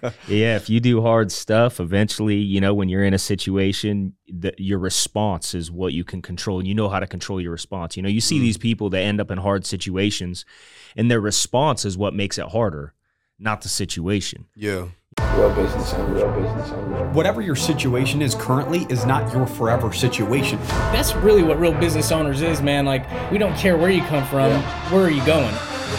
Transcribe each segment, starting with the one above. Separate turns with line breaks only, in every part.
Yeah, if you do hard stuff, eventually, you know, when you're in a situation, your response is what you can control. And you know how to control your response. You know, you see these people that end up in hard situations, and their response is what makes it harder, not the situation.
Yeah.
Real business owner.
Whatever your situation is currently is not your forever situation.
That's really what real business owners is, man. Like, we don't care where you come from, where are you going?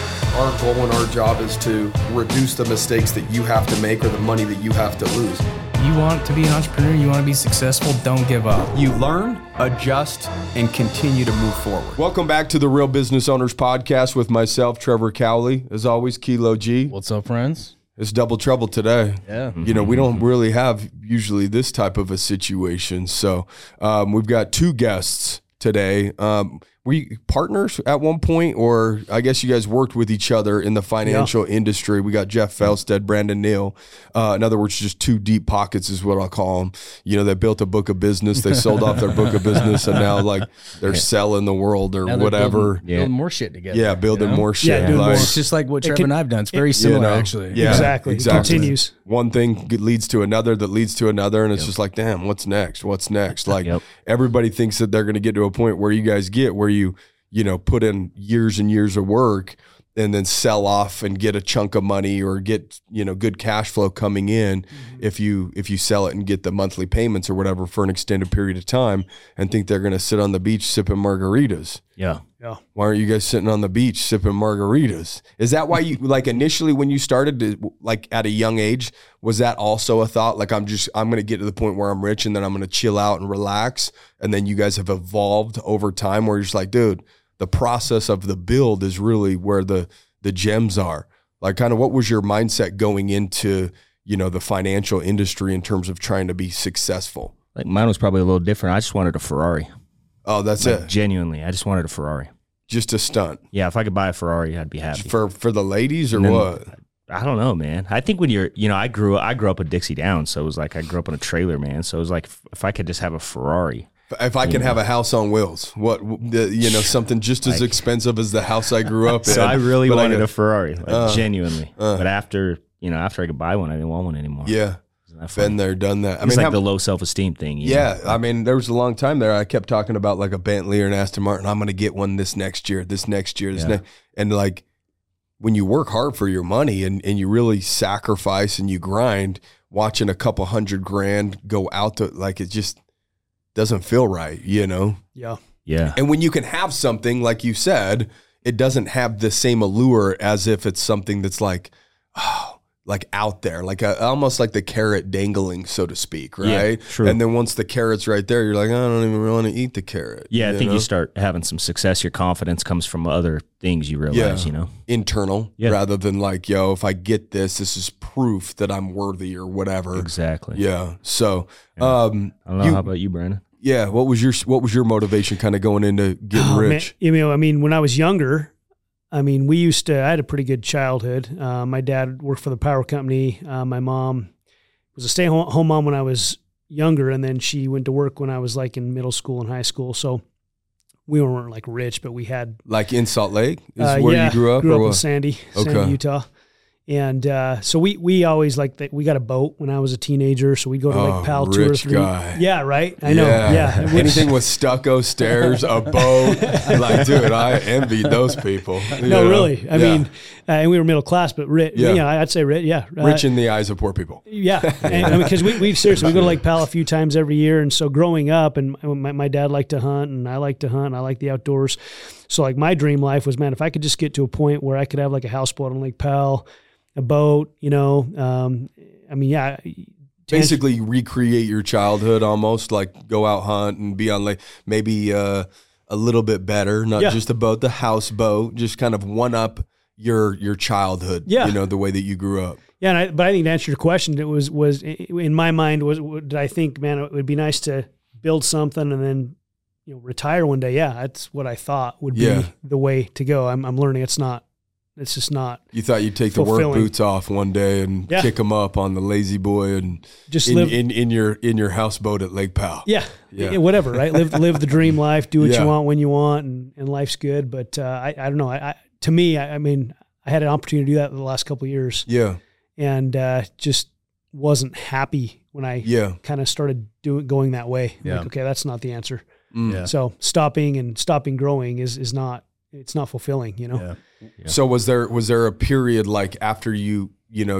Our goal and our job is to reduce the mistakes that you have to make or the money that you have to lose.
You want to be an entrepreneur, you want to be successful, don't give up.
You learn, adjust, and continue to move forward.
Welcome back to the Real Business Owners Podcast with myself, Trevor Cowley. As always, Kilo G.
What's up, friends?
It's double trouble today.
Yeah.
You know, we don't really have usually this type of a situation. So we've got two guests today. Were you partners at one point, or I guess you guys worked with each other in the financial industry? We got Jeff Felstead, Brandon Neal. In other words, just two deep pockets is what I'll call them. You know, they built a book of business. They sold off their book of business, and now like they're selling the world or whatever.
Building more shit together.
Yeah, building more shit.
Yeah, doing more.
It's just like what Trevor and I've done. It's very similar, actually.
Yeah,
Exactly. It continues.
One thing leads to another that leads to another, and it's just like, damn, what's next? What's next? Like everybody thinks that they're going to get to a point where you guys get where you know, put in years and years of work and then sell off and get a chunk of money or get, you know, good cash flow coming in if you sell it and get the monthly payments or whatever for an extended period of time, and think they're going to sit on the beach sipping margaritas.
Yeah.
Why aren't you guys sitting on the beach sipping margaritas? Is that why you, like, initially when you started, like at a young age, was that also a thought? Like, I'm going to get to the point where I'm rich and then I'm going to chill out and relax. And then you guys have evolved over time where you're just like, dude, the process of the build is really where the gems are. Like, kind of what was your mindset going into, you know, the financial industry in terms of trying to be successful?
Like, mine was probably a little different. I just wanted a Ferrari.
Oh, that's
like,
it.
Genuinely, I just wanted a Ferrari.
Just a stunt.
Yeah, if I could buy a Ferrari, I'd be happy.
For the ladies or what?
I don't know, man. I think when you're, you know, I grew up with Dixie Downs, so it was like I grew up in a trailer, man. So it was like if I could just have a Ferrari.
If I can have a house on wheels, something just as expensive as the house I grew up in.
So I really wanted a Ferrari, like genuinely. But after I could buy one, I didn't want one anymore.
Yeah. Been there, done that.
It's like the low self-esteem thing.
Yeah. I mean, there was a long time there I kept talking about like a Bentley or an Aston Martin. I'm going to get one this next year. And like when you work hard for your money and you really sacrifice and you grind, watching a couple $100,000 go out to, like, it just doesn't feel right, you know?
Yeah.
And when you can have something, like you said, it doesn't have the same allure as if it's something that's like, like out there, like almost like the carrot dangling, so to speak, right?
Yeah, true.
And then once the carrot's right there, you're like, I don't even really want to eat the carrot.
Yeah, I think you start having some success. Your confidence comes from other things you realize, you know?
Internal, rather than like, yo, if I get this is proof that I'm worthy or whatever.
Exactly.
Yeah. So,
I don't know. How about you, Brandon?
Yeah. What was your motivation kind of going into getting rich?
Man, you know, I mean, when I was younger, I mean, I had a pretty good childhood. My dad worked for the power company. My mom was a stay-at-home mom when I was younger, and then she went to work when I was like in middle school and high school. So we weren't like rich, but we had... Like
in Salt Lake is where you grew up?
Grew up in Sandy, Utah. And so we always we got a boat when I was a teenager, so we'd go to Lake Powell 2 or 3.
Guy.
Yeah, right? I know. Yeah.
Anything with stucco stairs, a boat. Like, dude, I envied those people.
No, really. I mean, and we were middle class, but rich. Yeah, I'd say rich. Yeah.
Rich in the eyes of poor people.
Yeah. And, I mean, because we seriously, we go to Lake Powell a few times every year. And so growing up, and my dad liked to hunt, and I like to hunt, and I like the outdoors. So like my dream life was, man, if I could just get to a point where I could have like a houseboat on Lake Powell, a boat, you know, I mean, yeah.
Basically recreate your childhood almost, like go out hunt and be on like maybe a little bit better, not just a boat, the houseboat, just kind of one up your childhood, you know, the way that you grew up.
Yeah, but I think to answer your question, it was in my mind did I think, man, it would be nice to build something and then, you know, retire one day. Yeah, that's what I thought would be the way to go. I'm learning it's not. It's just not. You thought you'd take
fulfilling. The work boots off one day and kick them up on the lazy boy and
just
live in your houseboat at Lake Powell.
Yeah, whatever, right? Live the dream life, do what you want when you want, and life's good. But I don't know. To me, I mean, I had an opportunity to do that in the last couple of years.
Yeah,
and just wasn't happy when I kind of started going that way.
Yeah.
Like, okay, that's not the answer.
Yeah.
So stopping growing is not, it's not fulfilling, you know?
Yeah.
So was there a period like after you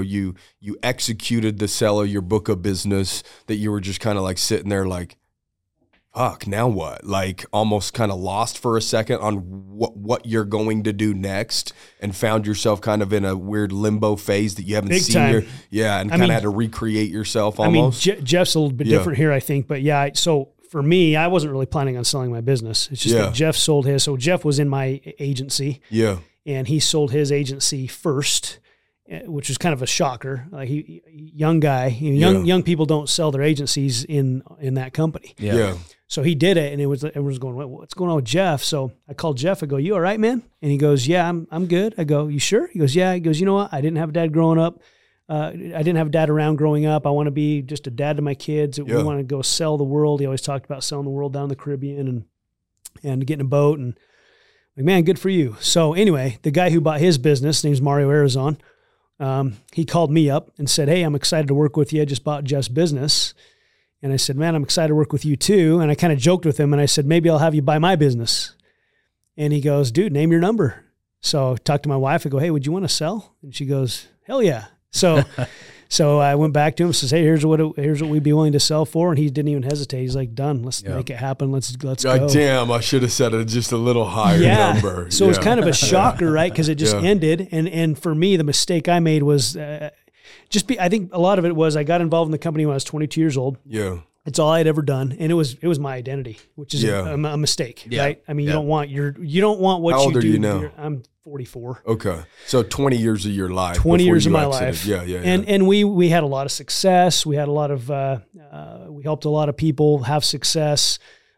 executed the sell of your book of business that you were just kind of like sitting there like, fuck, now what? Like almost kind of lost for a second on what you're going to do next, and found yourself kind of in a weird limbo phase that you haven't
Big
seen
time.
and kind of had to recreate yourself almost.
I mean, Jeff's a little bit different here, I think, but yeah. So for me, I wasn't really planning on selling my business. It's just that Jeff sold his. So Jeff was in my agency.
Yeah.
And he sold his agency first, which was kind of a shocker. He young guy, young people don't sell their agencies in that company.
Yeah.
So he did it, and everyone was going, "What's going on with Jeff?" So I called Jeff. I go, "You all right, man?" And he goes, "Yeah, I'm good." I go, "You sure?" He goes, "Yeah." He goes, "You know what? I didn't have a dad growing up. I didn't have a dad around growing up. I want to be just a dad to my kids. We want to go sell the world." He always talked about selling the world down in the Caribbean and getting a boat. And like, man, good for you. So anyway, the guy who bought his business, his name's Mario Arizon. He called me up and said, "Hey, I'm excited to work with you. I just bought Jeff's business." And I said, "Man, I'm excited to work with you too." And I kind of joked with him and I said, "Maybe I'll have you buy my business." And he goes, "Dude, name your number." So I talked to my wife. I go, "Hey, would you want to sell?" And she goes, "Hell yeah." So I went back to him and says, "Hey, here's what we'd be willing to sell for." And he didn't even hesitate. He's like, "Done. Let's make it happen. Let's go."
Damn, I should have said it just a little higher number.
So it was kind of a shocker, right? Because it just ended. And for me, the mistake I made was I think a lot of it was I got involved in the company when I was 22 years old.
Yeah.
It's all I had ever done. And it was my identity, which is a mistake, right? I mean, you don't want what
How
you
old
do.
are you now?
I'm 44.
Okay. So 20 years of your life.
20 years of my
life.
life. Yeah. And we had a lot of success. We had a lot of, we helped a lot of people have success.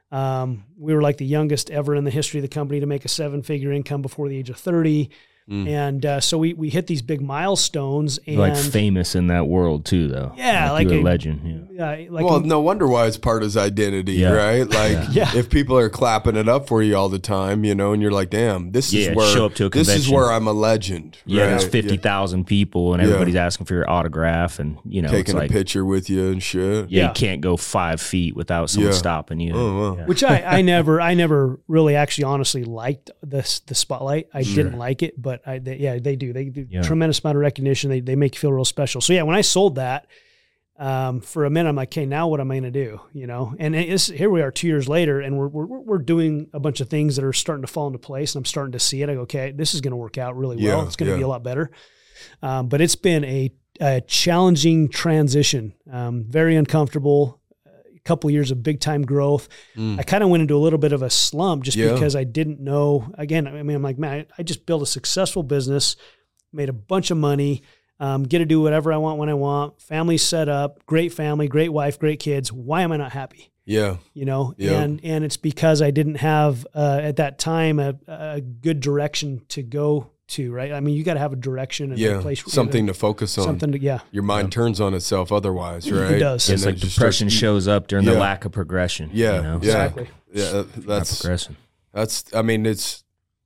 We were like the youngest ever in the history of the company to make a 7-figure income before the age of 30. And so we hit these big milestones. And
like famous in that world too, though.
Yeah,
like you're a legend.
No wonder why it's part of his identity, right? Like if people are clapping it up for you all the time, and you're like, damn, this is where
show up to a convention.
This is where I'm a legend.
Yeah,
right?
there's 50,000 people and everybody's asking for your autograph, and
taking a picture with you and shit.
Yeah, you can't go 5 feet without someone stopping you.
Oh, wow.
Which I never really actually honestly liked the spotlight. I didn't like it, but they do. They do tremendous amount of recognition. They make you feel real special. So when I sold that, for a minute, I'm like, okay, now what am I going to do? And here we are 2 years later, and we're doing a bunch of things that are starting to fall into place, and I'm starting to see it. I go, okay, this is going to work out really well. It's going to be a lot better. But it's been a challenging transition, very uncomfortable. Couple of years of big time growth. I kind of went into a little bit of a slump just because I didn't know. Again, I mean, I'm like, man, I just built a successful business, made a bunch of money, get to do whatever I want when I want. Family set up, great family, great wife, great kids. Why am I not happy?
Yeah.
And it's because I didn't have at that time a good direction to go to, right? I mean, you got to have a direction and a place,
something to focus on. Your mind turns on itself otherwve, right?
It does.
It's like depression shows up during the lack of progression.
Yeah.
Exactly.
Yeah. That's
progression.
I mean, it's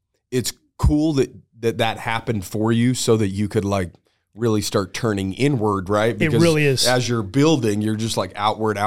cool that happened for you so that you could like really start turning inward, right? Because
it really is.
As you're building, you're just like outward,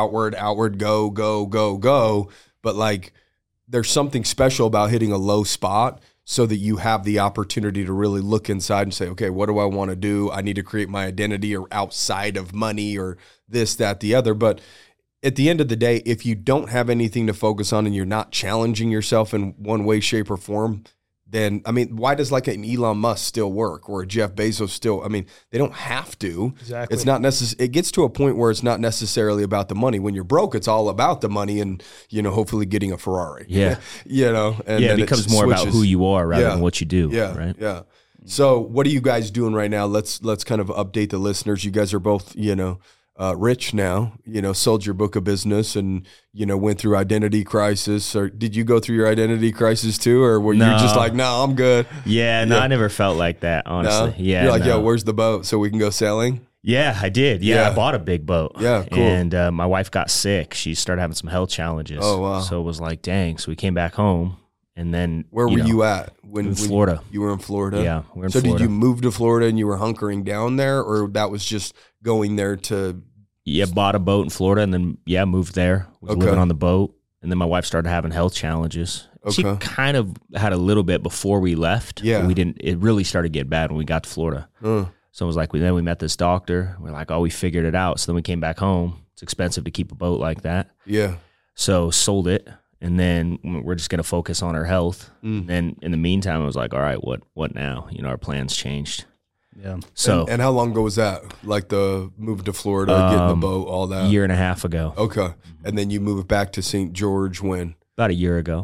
go. But like, there's something special about hitting a low spot so that you have the opportunity to really look inside and say, okay, what do I want to do? I need to create my identity or outside of money or this, that, the other. But at the end of the day, if you don't have anything to focus on and you're not challenging yourself in one way, shape, or form, then, I mean, why does like an Elon Musk still work or a Jeff Bezos still? I mean, they don't have to.
Exactly.
It's not it gets to a point where it's not necessarily about the money. When you're broke, it's all about the money and, hopefully getting a Ferrari.
Yeah.
And
it becomes more about who you are rather than what you do.
Yeah.
Right.
Yeah. So what are you guys doing right now? Let's kind of update the listeners. You guys are both, rich now, sold your book of business and, went through identity crisis. Or did you go through your identity crisis too? Or were you just like, no, I'm good?
Yeah, no, I never felt like that, honestly.
No?
Yeah.
You're like, yo, where's the boat so we can go sailing?
Yeah, I did. Yeah, I bought a big boat.
Yeah, cool.
And my wife got sick. She started having some health challenges.
Oh, wow.
So it was like, dang. So we came back home And then
where were you at when
Florida?
You were in Florida.
Yeah, we're in
so
Florida.
Did you move to Florida and you were hunkering down there, or that was just going there to?
Yeah, bought a boat in Florida and then moved there. Was living on the boat, and then my wife started having health challenges. She kind of had a little bit before we left.
Yeah,
we didn't. It really started getting bad when we got to Florida. So it was like then we met this doctor. We're like, oh, we figured it out. So then we came back home. It's expensive to keep a boat like that.
Yeah.
So sold it. And then we're just going to focus on our health. And then in the meantime, I was like, all right, what now? Our plans changed.
Yeah.
So
and how long ago was that? Like the move to Florida, getting the boat, all that?
Year and a half ago.
Okay. And then you moved back to St. George when?
About a year ago.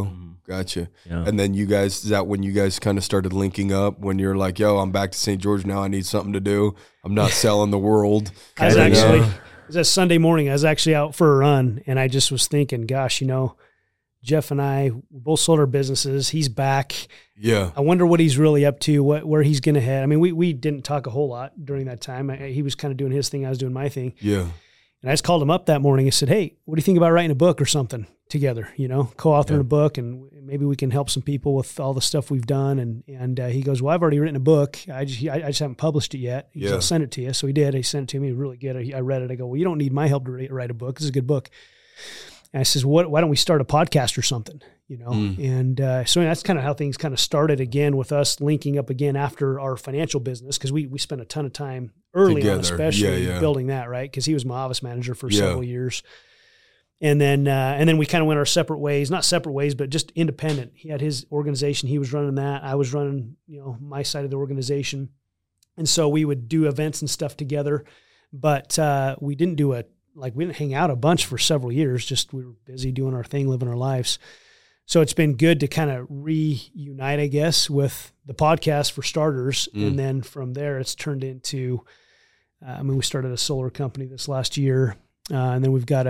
Gotcha.
Yeah.
And then is that when you guys kind of started linking up, when you're like, yo, I'm back to St. George now, I need something to do. I'm not selling the world.
It was that Sunday morning. I was actually out for a run, and I just was thinking, gosh, Jeff and I both sold our businesses. He's back.
Yeah.
I wonder what he's really up to, where he's going to head. I mean, we didn't talk a whole lot during that time. He was kind of doing his thing. I was doing my thing.
Yeah.
And I just called him up that morning and said, hey, what do you think about writing a book or something together, co-authoring a book, and maybe we can help some people with all the stuff we've done. And he goes, well, I've already written a book. I just haven't published it yet. He goes, I'll send it to you. So he did. He sent it to me. Really good. I read it. I go, well, you don't need my help to write a book. This is a good book. And I says, why don't we start a podcast or something? And so that's kind of how things kind of started again with us linking up again after our financial business, because we spent a ton of time early on, especially building that, right? Because he was my office manager for several years. And then we kind of went our separate ways, not separate ways, but just independent. He had his organization. He was running that. I was running, my side of the organization. And so we would do events and stuff together, but we didn't we didn't hang out a bunch for several years. Just we were busy doing our thing, living our lives. So it's been good to kind of reunite, I guess, with the podcast for starters. And then from there, it's turned into, we started a solar company this last year. And then we've got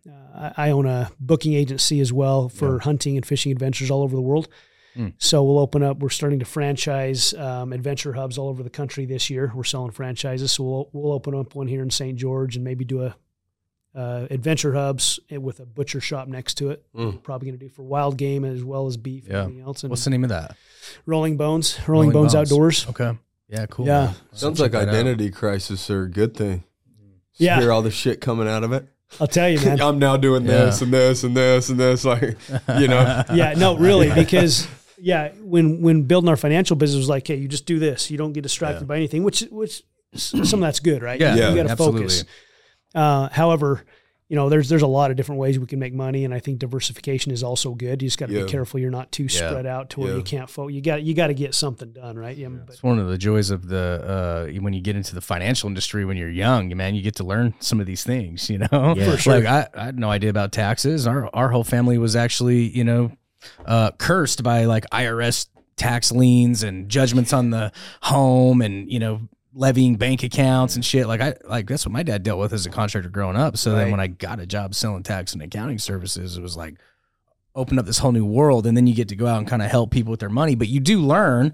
I own a booking agency as well for hunting and fishing adventures all over the world. So we're starting to franchise adventure hubs all over the country this year. We're selling franchises. So we'll open up one here in St. George and maybe do adventure hubs with a butcher shop next to it. Probably going to do for wild game as well as beef and everything else. And
what's the name of that?
Rolling Bones Outdoors.
Okay. Yeah, cool.
Yeah.
Sounds like identity crisis are a good thing.
Yeah.
Hear all the shit coming out of it.
I'll tell you, man.
I'm now doing this and this and this and this, like,
Yeah, no, really, because when building our financial business was like, hey, you just do this. You don't get distracted by anything, which some of that's good, right?
Yeah,
you got to focus. However, there's a lot of different ways we can make money, and I think diversification is also good. You just got to be careful you're not too spread out to where you can't focus. You got to get something done, right?
It's one of the joys of when you get into the financial industry when you're young, man. You get to learn some of these things,
For sure.
Like I had no idea about taxes. Our whole family was actually, cursed by like IRS tax liens and judgments on the home, and levying bank accounts and shit. Like that's what my dad dealt with as a contractor growing up. So then when I got a job selling tax and accounting services, it was like opened up this whole new world. And then you get to go out and kind of help people with their money. But you do learn,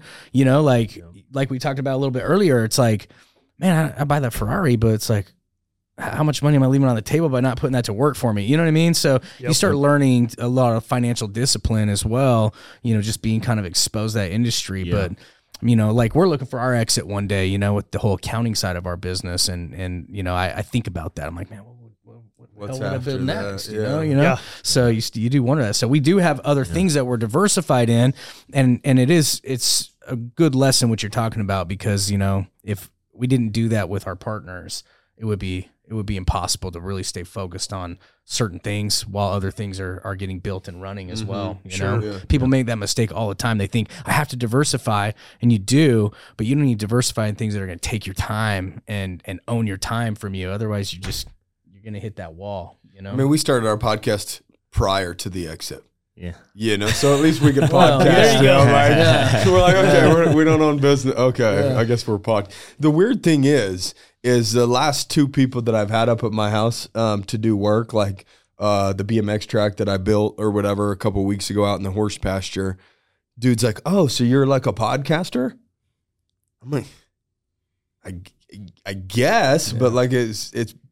like we talked about a little bit earlier. It's like, man, I buy that Ferrari, but it's like, how much money am I leaving on the table by not putting that to work for me? You know what I mean? So you start learning a lot of financial discipline as well, just being kind of exposed to that industry.
Yeah.
But like we're looking for our exit one day, with the whole accounting side of our business. And I think about that. I'm like, man,
what's
what
after
build next?
that?
Yeah. So you do wonder that. So we do have other things that we're diversified in, and it's a good lesson what you're talking about, because, if we didn't do that with our partners, it would be impossible to really stay focused on certain things while other things are getting built and running as well. People make that mistake all the time. They think I have to diversify, and you do, but you don't need to diversify in things that are going to take your time and own your time from you. Otherwise, you're going to hit that wall.
I mean, we started our podcast prior to the exit.
Yeah.
So at least we can podcast.
there you go.
So we're like, okay, we don't own business. Okay, I guess we're pod. The weird thing is the last two people that I've had up at my house to do work, like the BMX track that I built or whatever a couple of weeks ago out in the horse pasture. Dude's like, oh, so you're like a podcaster? I'm like, I guess, but like it's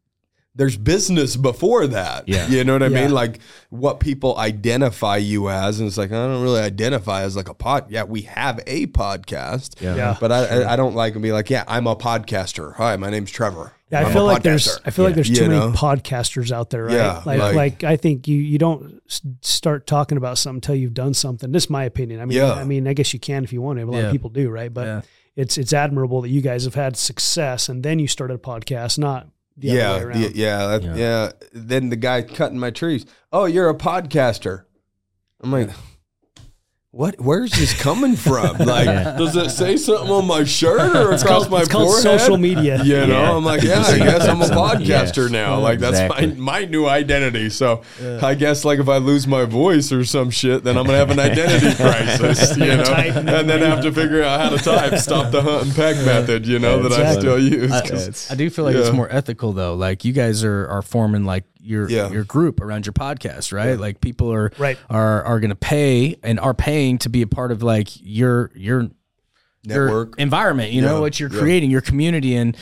there's business before that.
Yeah.
You know what I
Yeah.
mean? Like what people identify you as. And it's like, I don't really identify as like a pod. Yeah, we have a podcast.
Yeah.
But I don't like to be like, yeah, I'm a podcaster. Hi, my name's Trevor.
Yeah,
I'm
I feel
a
like there's
podcaster.
too
You
many
know?
podcasters out there, right?
Yeah,
like I think you don't start talking about something until you've done something. This is my opinion. I mean, I guess you can if you want to. A lot of people do, right? But it's admirable that you guys have had success and then you started a podcast, not the other way around.
Yeah. Then the guy cutting my trees. Oh, you're a podcaster. I'm like, what? Where's this coming from? Like, does it say something on my shirt or across my
It's called
forehead?
social media.
You know, I'm like, I guess I'm a podcaster now. Like, that's
Exactly.
my new identity. So I guess, like, if I lose my voice or some shit, then I'm going to have an identity crisis, you know, and then have to figure out how to type, stop the hunt and peck method, you know, that I still use. 'Cause-
I do feel like it's more ethical though. Like you guys are forming like your group around your podcast, right? Like people are going to pay and are paying to be a part of like your
Network.
environment, you know, what you're creating, your community and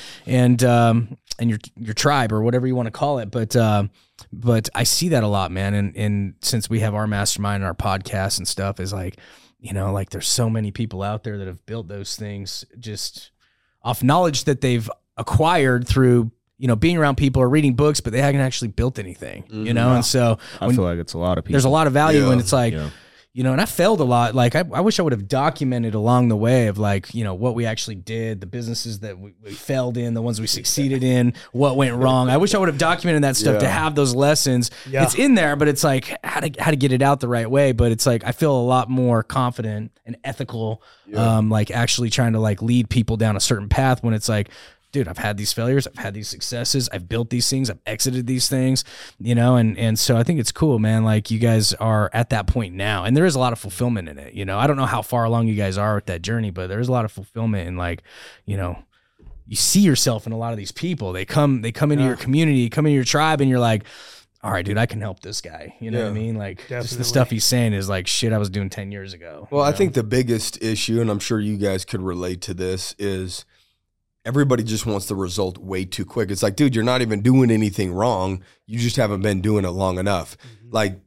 your tribe or whatever you want to call it. But I see that a lot, man. And since we have our mastermind and our podcast and stuff is like, you know, like there's so many people out there that have built those things just off knowledge that they've acquired through, you know, being around people or reading books, but they haven't actually built anything, you know? And so
I feel like it's a lot of people.
there's a lot of value when it's like,
Yeah.
you know, and I failed a lot. Like I wish I would have documented along the way of like, you know, what we actually did, the businesses that we failed in, the ones we succeeded in, what went wrong. I wish I would have documented that stuff to have those lessons.
Yeah.
It's in there, but it's like how to get it out the right way. But it's like, I feel a lot more confident and ethical, like actually trying to like lead people down a certain path when it's like, dude, I've had these failures, I've had these successes, I've built these things, I've exited these things, you know, and so I think it's cool, man. Like you guys are at that point now, and there is a lot of fulfillment in it. You know, I don't know how far along you guys are with that journey, but there's a lot of fulfillment in like, you know, you see yourself in a lot of these people. They come into your community, come into your tribe, and you're like, all right, dude, I can help this guy. You know what I mean? Like just the stuff he's saying is like shit I was doing 10 years ago.
Well, I think the biggest issue, and I'm sure you guys could relate to this, is everybody just wants the result way too quick. It's like, dude, you're not even doing anything wrong. You just haven't been doing it long enough. Like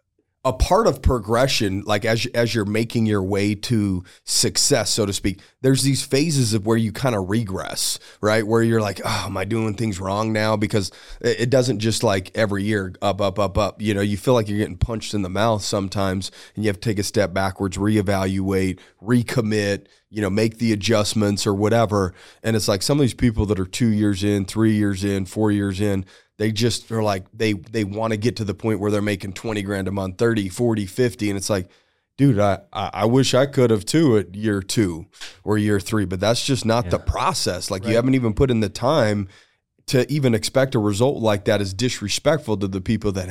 a part of progression, like as you're making your way to success, so to speak, there's these phases of where you kind of regress, right? Where you're like, oh, am I doing things wrong now? Because it doesn't just like every year up. You know, you feel like you're getting punched in the mouth sometimes and you have to take a step backwards, reevaluate, recommit, you know, make the adjustments or whatever. And it's like some of these people that are 2 years in, 3 years in, 4 years in, they just are like, they want to get to the point where they're making 20 grand a month, 30, 40, 50. And it's like, dude, I wish I could have too at year 2 or year 3, but that's just not the process. Like you haven't even put in the time to even expect a result like that is disrespectful to the people that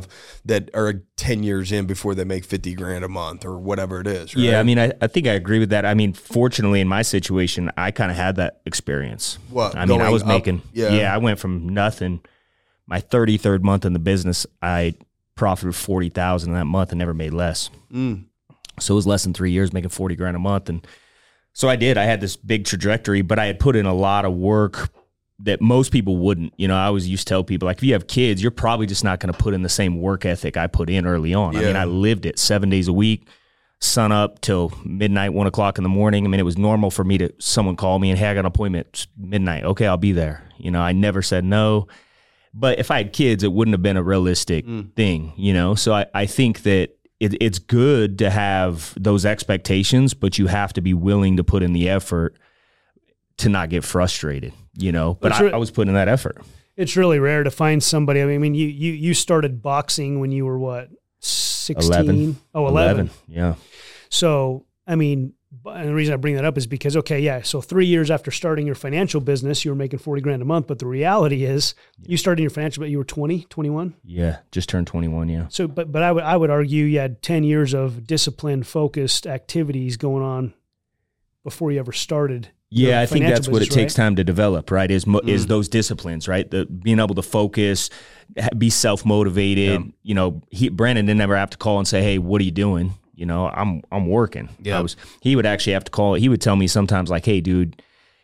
are 10 years in before they make 50 grand a month or whatever it is. Right?
Yeah, I mean, I think I agree with that. I mean, fortunately, in my situation, I kind of had that experience.
What,
I mean, I
going
was
up?
making,
Yeah.
I went from nothing. My 33rd month in the business, I profited 40,000 that month and never made less. So it was less than 3 years making 40 grand a month. And so I had this big trajectory, but I had put in a lot of work that most people wouldn't. You know, I always used to tell people, like, if you have kids, you're probably just not going to put in the same work ethic I put in early on. I mean, I lived it 7 days a week, sun up till midnight, 1 o'clock in the morning. I mean, it was normal for me to, someone call me and, hey, I got an appointment it's midnight. Okay, I'll be there. You know, I never said no. But if I had kids, it wouldn't have been a realistic thing, you know? So I think that it's good to have those expectations, but you have to be willing to put in the effort to not get frustrated, you know? But I was putting in that effort.
It's really rare to find somebody. I mean, you started boxing when you were what, 16?
11.
Oh, 11.
Yeah.
So, I mean, and the reason I bring that up is because, so 3 years after starting your financial business, you were making 40 grand a month. But the reality is you started your financial, but you were 20, 21?
Yeah, just turned 21, yeah.
So, but I would argue you had 10 years of disciplined, focused activities going on before you ever started.
Yeah, I think that's what it takes time to develop, right? Is those disciplines, right? The being able to focus, be self-motivated. Yeah. You know, Brandon didn't ever have to call and say, hey, what are you doing? You know, I'm working.
Yeah.
He would actually have to call. He would tell me sometimes like, hey, dude,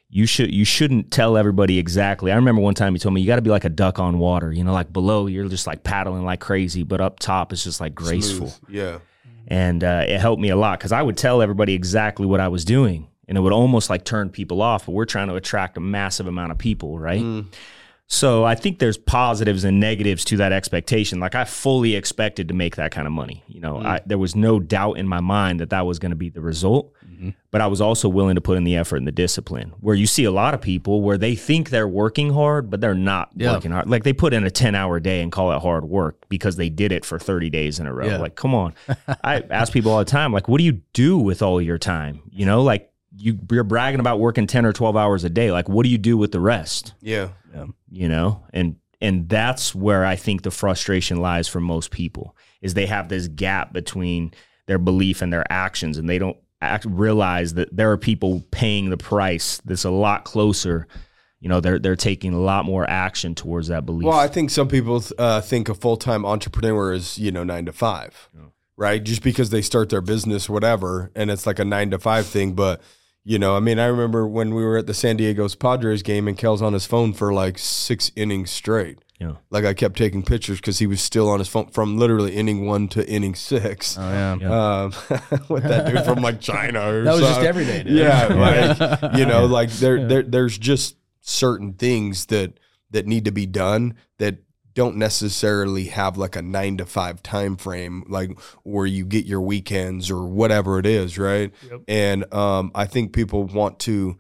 you shouldn't tell everybody exactly. I remember one time he told me you got to be like a duck on water, you know, like below you're just like paddling like crazy, but up top it's just like graceful.
Smooth. Yeah.
And it helped me a lot because I would tell everybody exactly what I was doing, and it would almost like turn people off. But we're trying to attract a massive amount of people, right? So I think there's positives and negatives to that expectation. Like I fully expected to make that kind of money. You know, there was no doubt in my mind that was going to be the result. But I was also willing to put in the effort and the discipline. Where you see a lot of people where they think they're working hard, but they're not working hard. Like they put in a 10-hour day and call it hard work because they did it for 30 days in a row. Like, come on. I ask people all the time, like, what do you do with all your time? You know, like you're bragging about working 10 or 12 hours a day. Like, what do you do with the rest?
Yeah.
You know, and that's where I think the frustration lies for most people is they have this gap between their belief and their actions, and they don't realize that there are people paying the price that's a lot closer. You know, they're taking a lot more action towards that belief.
Well, I think some people think a full-time entrepreneur is, 9 to 5, right? Just because they start their business, whatever, and it's like a 9 to 5 thing. But, I mean, I remember when we were at the San Diego Padres game and Kel's on his phone for like 6 innings straight.
Yeah.
Like I kept taking pictures because he was still on his phone from literally inning 1 to inning 6.
Oh yeah.
With that dude from like China or
That was just
something.
every day, dude.
Yeah, like like there's just certain things that need to be done that don't necessarily have like a 9 to 5 time frame, like where you get your weekends or whatever it is, right?
Yep.
And I think people want to,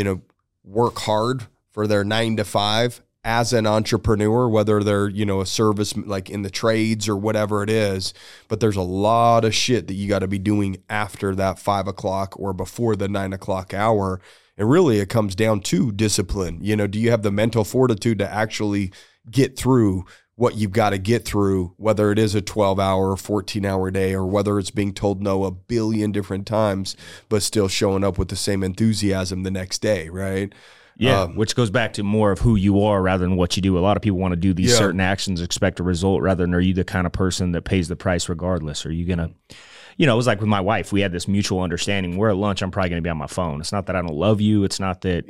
work hard for their 9 to 5 as an entrepreneur, whether they're, a service like in the trades or whatever it is. But there's a lot of shit that you got to be doing after that 5 o'clock or before the 9 o'clock hour. And really it comes down to discipline. Do you have the mental fortitude to actually get through what you've got to get through, whether it is a 12-hour, 14-hour day, or whether it's being told no a billion different times, but still showing up with the same enthusiasm the next day, right?
Yeah, which goes back to more of who you are rather than what you do. A lot of people want to do these certain actions, expect a result, rather than are you the kind of person that pays the price regardless? Are you going to, it was like with my wife, we had this mutual understanding. We're at lunch, I'm probably going to be on my phone. It's not that I don't love you. It's not that,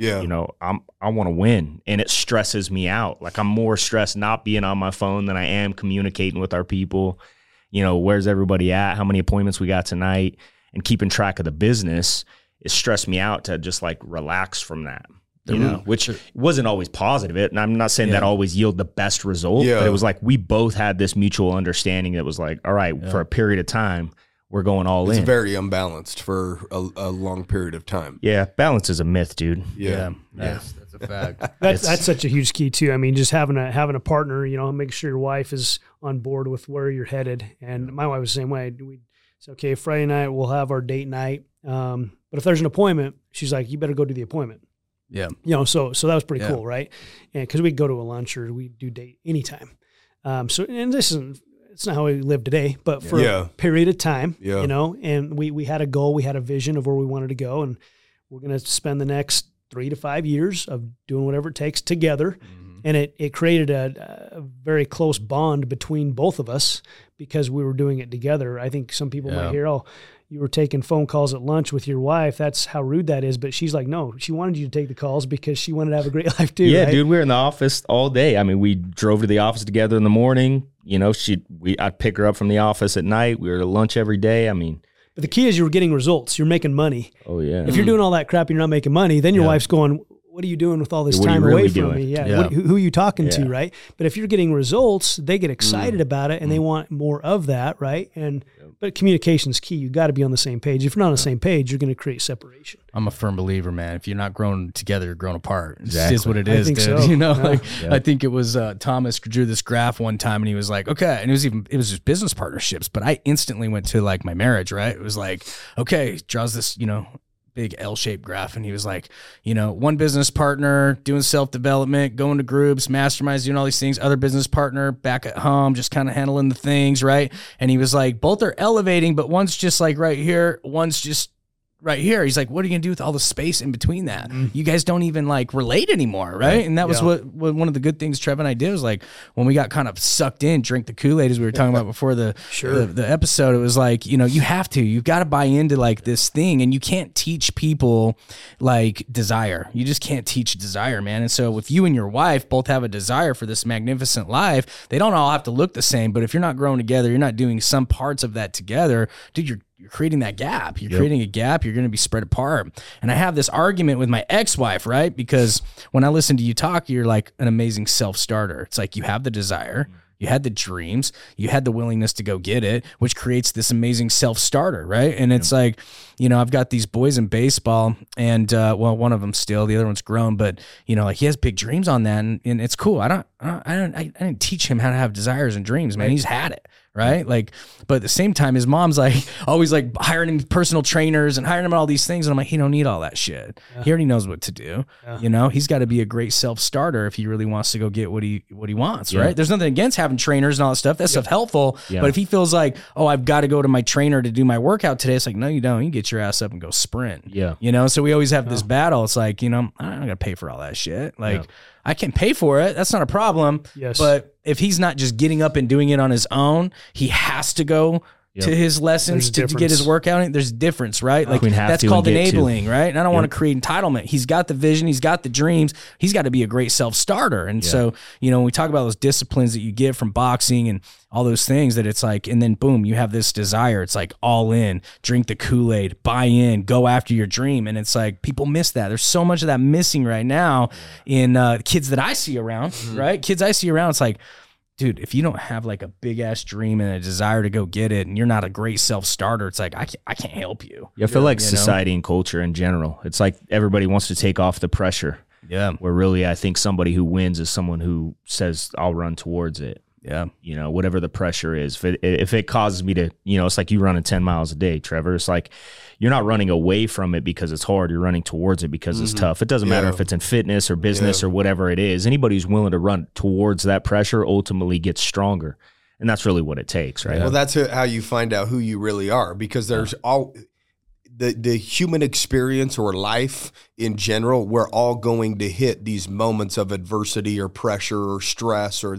I want to win. And it stresses me out. Like I'm more stressed not being on my phone than I am communicating with our people. Where's everybody at? How many appointments we got tonight? And keeping track of the business, it stressed me out to just like relax from that. Which wasn't always positive. And I'm not saying that always yield the best result, but it was like we both had this mutual understanding that was like, all right, for a period of time, we're going all in.
It's very unbalanced for a long period of time.
Yeah, balance is a myth, dude.
Yeah.
That's a fact.
That's such a huge key too. I mean, just having a partner, make sure your wife is on board with where you're headed. And my wife was the same way. We said, okay, Friday night we'll have our date night. But if there's an appointment, she's like, you better go do the appointment.
Yeah.
So that was pretty cool, right? And because we go to a lunch or we do date anytime. And this isn't, it's not how we live today, but for a period of time, and we had a goal, we had a vision of where we wanted to go, and we're going to spend the next 3 to 5 years of doing whatever it takes together. Mm-hmm. And it created a very close bond between both of us because we were doing it together. I think some people might hear, you were taking phone calls at lunch with your wife. That's how rude that is. But she's like, no, she wanted you to take the calls because she wanted to have a great life too.
Yeah,
right?
dude, we were in the office all day. I mean, we drove to the office together in the morning. I'd pick her up from the office at night. We were at lunch every day. I mean,
but the key is you were getting results. You're making money.
Oh yeah.
If you're doing all that crap and you're not making money, then your wife's going, what are you doing with all this time away from me? Yeah. Who are you talking to, right? But if you're getting results, they get excited about it and they want more of that, right? But communication's key. You got to be on the same page. If you're not on the same page, you're going to create separation.
I'm a firm believer, man. If you're not growing together, you're growing apart.
Exactly.
It's what it is, dude.
So.
I think it was Thomas drew this graph one time and he was like, okay, and it was just business partnerships, but I instantly went to like my marriage, right? It was like, okay, draws this, big L-shaped graph. And he was like, one business partner doing self-development, going to groups, masterminds, doing all these things, other business partner back at home, just kind of handling the things, right? And he was like, both are elevating, but one's just like right here, one's just right here. He's like, what are you gonna do with all the space in between that? You guys don't even like relate anymore, right? And that was what one of the good things Trev and I did was like when we got kind of sucked in, drink the Kool-Aid as we were talking about before the episode. It was like, you know, you've got to buy into like this thing, and you can't teach people like desire. You just can't teach desire, man. And so if you and your wife both have a desire for this magnificent life, they don't all have to look the same, but if you're not growing together, you're not doing some parts of that together, dude, you're creating that gap. You're creating a gap. You're going to be spread apart. And I have this argument with my ex-wife, right? Because when I listen to you talk, you're like an amazing self-starter. It's like you have the desire, you had the dreams, you had the willingness to go get it, which creates this amazing self-starter, right? And it's like, you know, I've got these boys in baseball, and well, one of them still, the other one's grown, but you know, like he has big dreams on that, and it's cool. I didn't teach him how to have desires and dreams, man. He's had it. Right. Like, but at the same time, his mom's like always like hiring him personal trainers and hiring him all these things. And I'm like, he don't need all that shit. He already knows what to do. You know, he's got to be a great self-starter if he really wants to go get what he wants. Right. There's nothing against having trainers and all that stuff. That stuff helpful. But if he feels like, oh, I've got to go to my trainer to do my workout today, it's like, no, you don't. You get your ass up and go sprint. You know, so we always have this battle. It's like, you know, I'm not going to pay for all that shit. Like, I can pay for it. That's not a problem. But if he's not just getting up and doing it on his own, he has to go to his lessons to get his workout in. There's a difference, right? Like that's called enabling, right? And I don't want to create entitlement. He's got the vision. He's got the dreams. He's got to be a great self-starter. And so, you know, when we talk about those disciplines that you get from boxing and all those things, that it's like, and then boom, you have this desire. It's like all in, drink the Kool-Aid, buy in, go after your dream. And it's like, people miss that. There's so much of that missing right now in kids that I see around, right? Kids I see around, it's like, dude, if you don't have like a big ass dream and a desire to go get it, and you're not a great self-starter, it's like, I can't help you.
I feel like society and culture in general, it's like everybody wants to take off the pressure. Where really, I think somebody who wins is someone who says, I'll run towards it. You know, whatever the pressure is. If it causes me to, you know, it's like you running 10 miles a day, Trevor. It's like you're not running away from it because it's hard. You're running towards it because it's tough. It doesn't matter if it's in fitness or business or whatever it is. Anybody who's willing to run towards that pressure ultimately gets stronger. And that's really what it takes, right?
Well, that's how you find out who you really are, because there's all the human experience or life in general. We're all going to hit these moments of adversity or pressure or stress or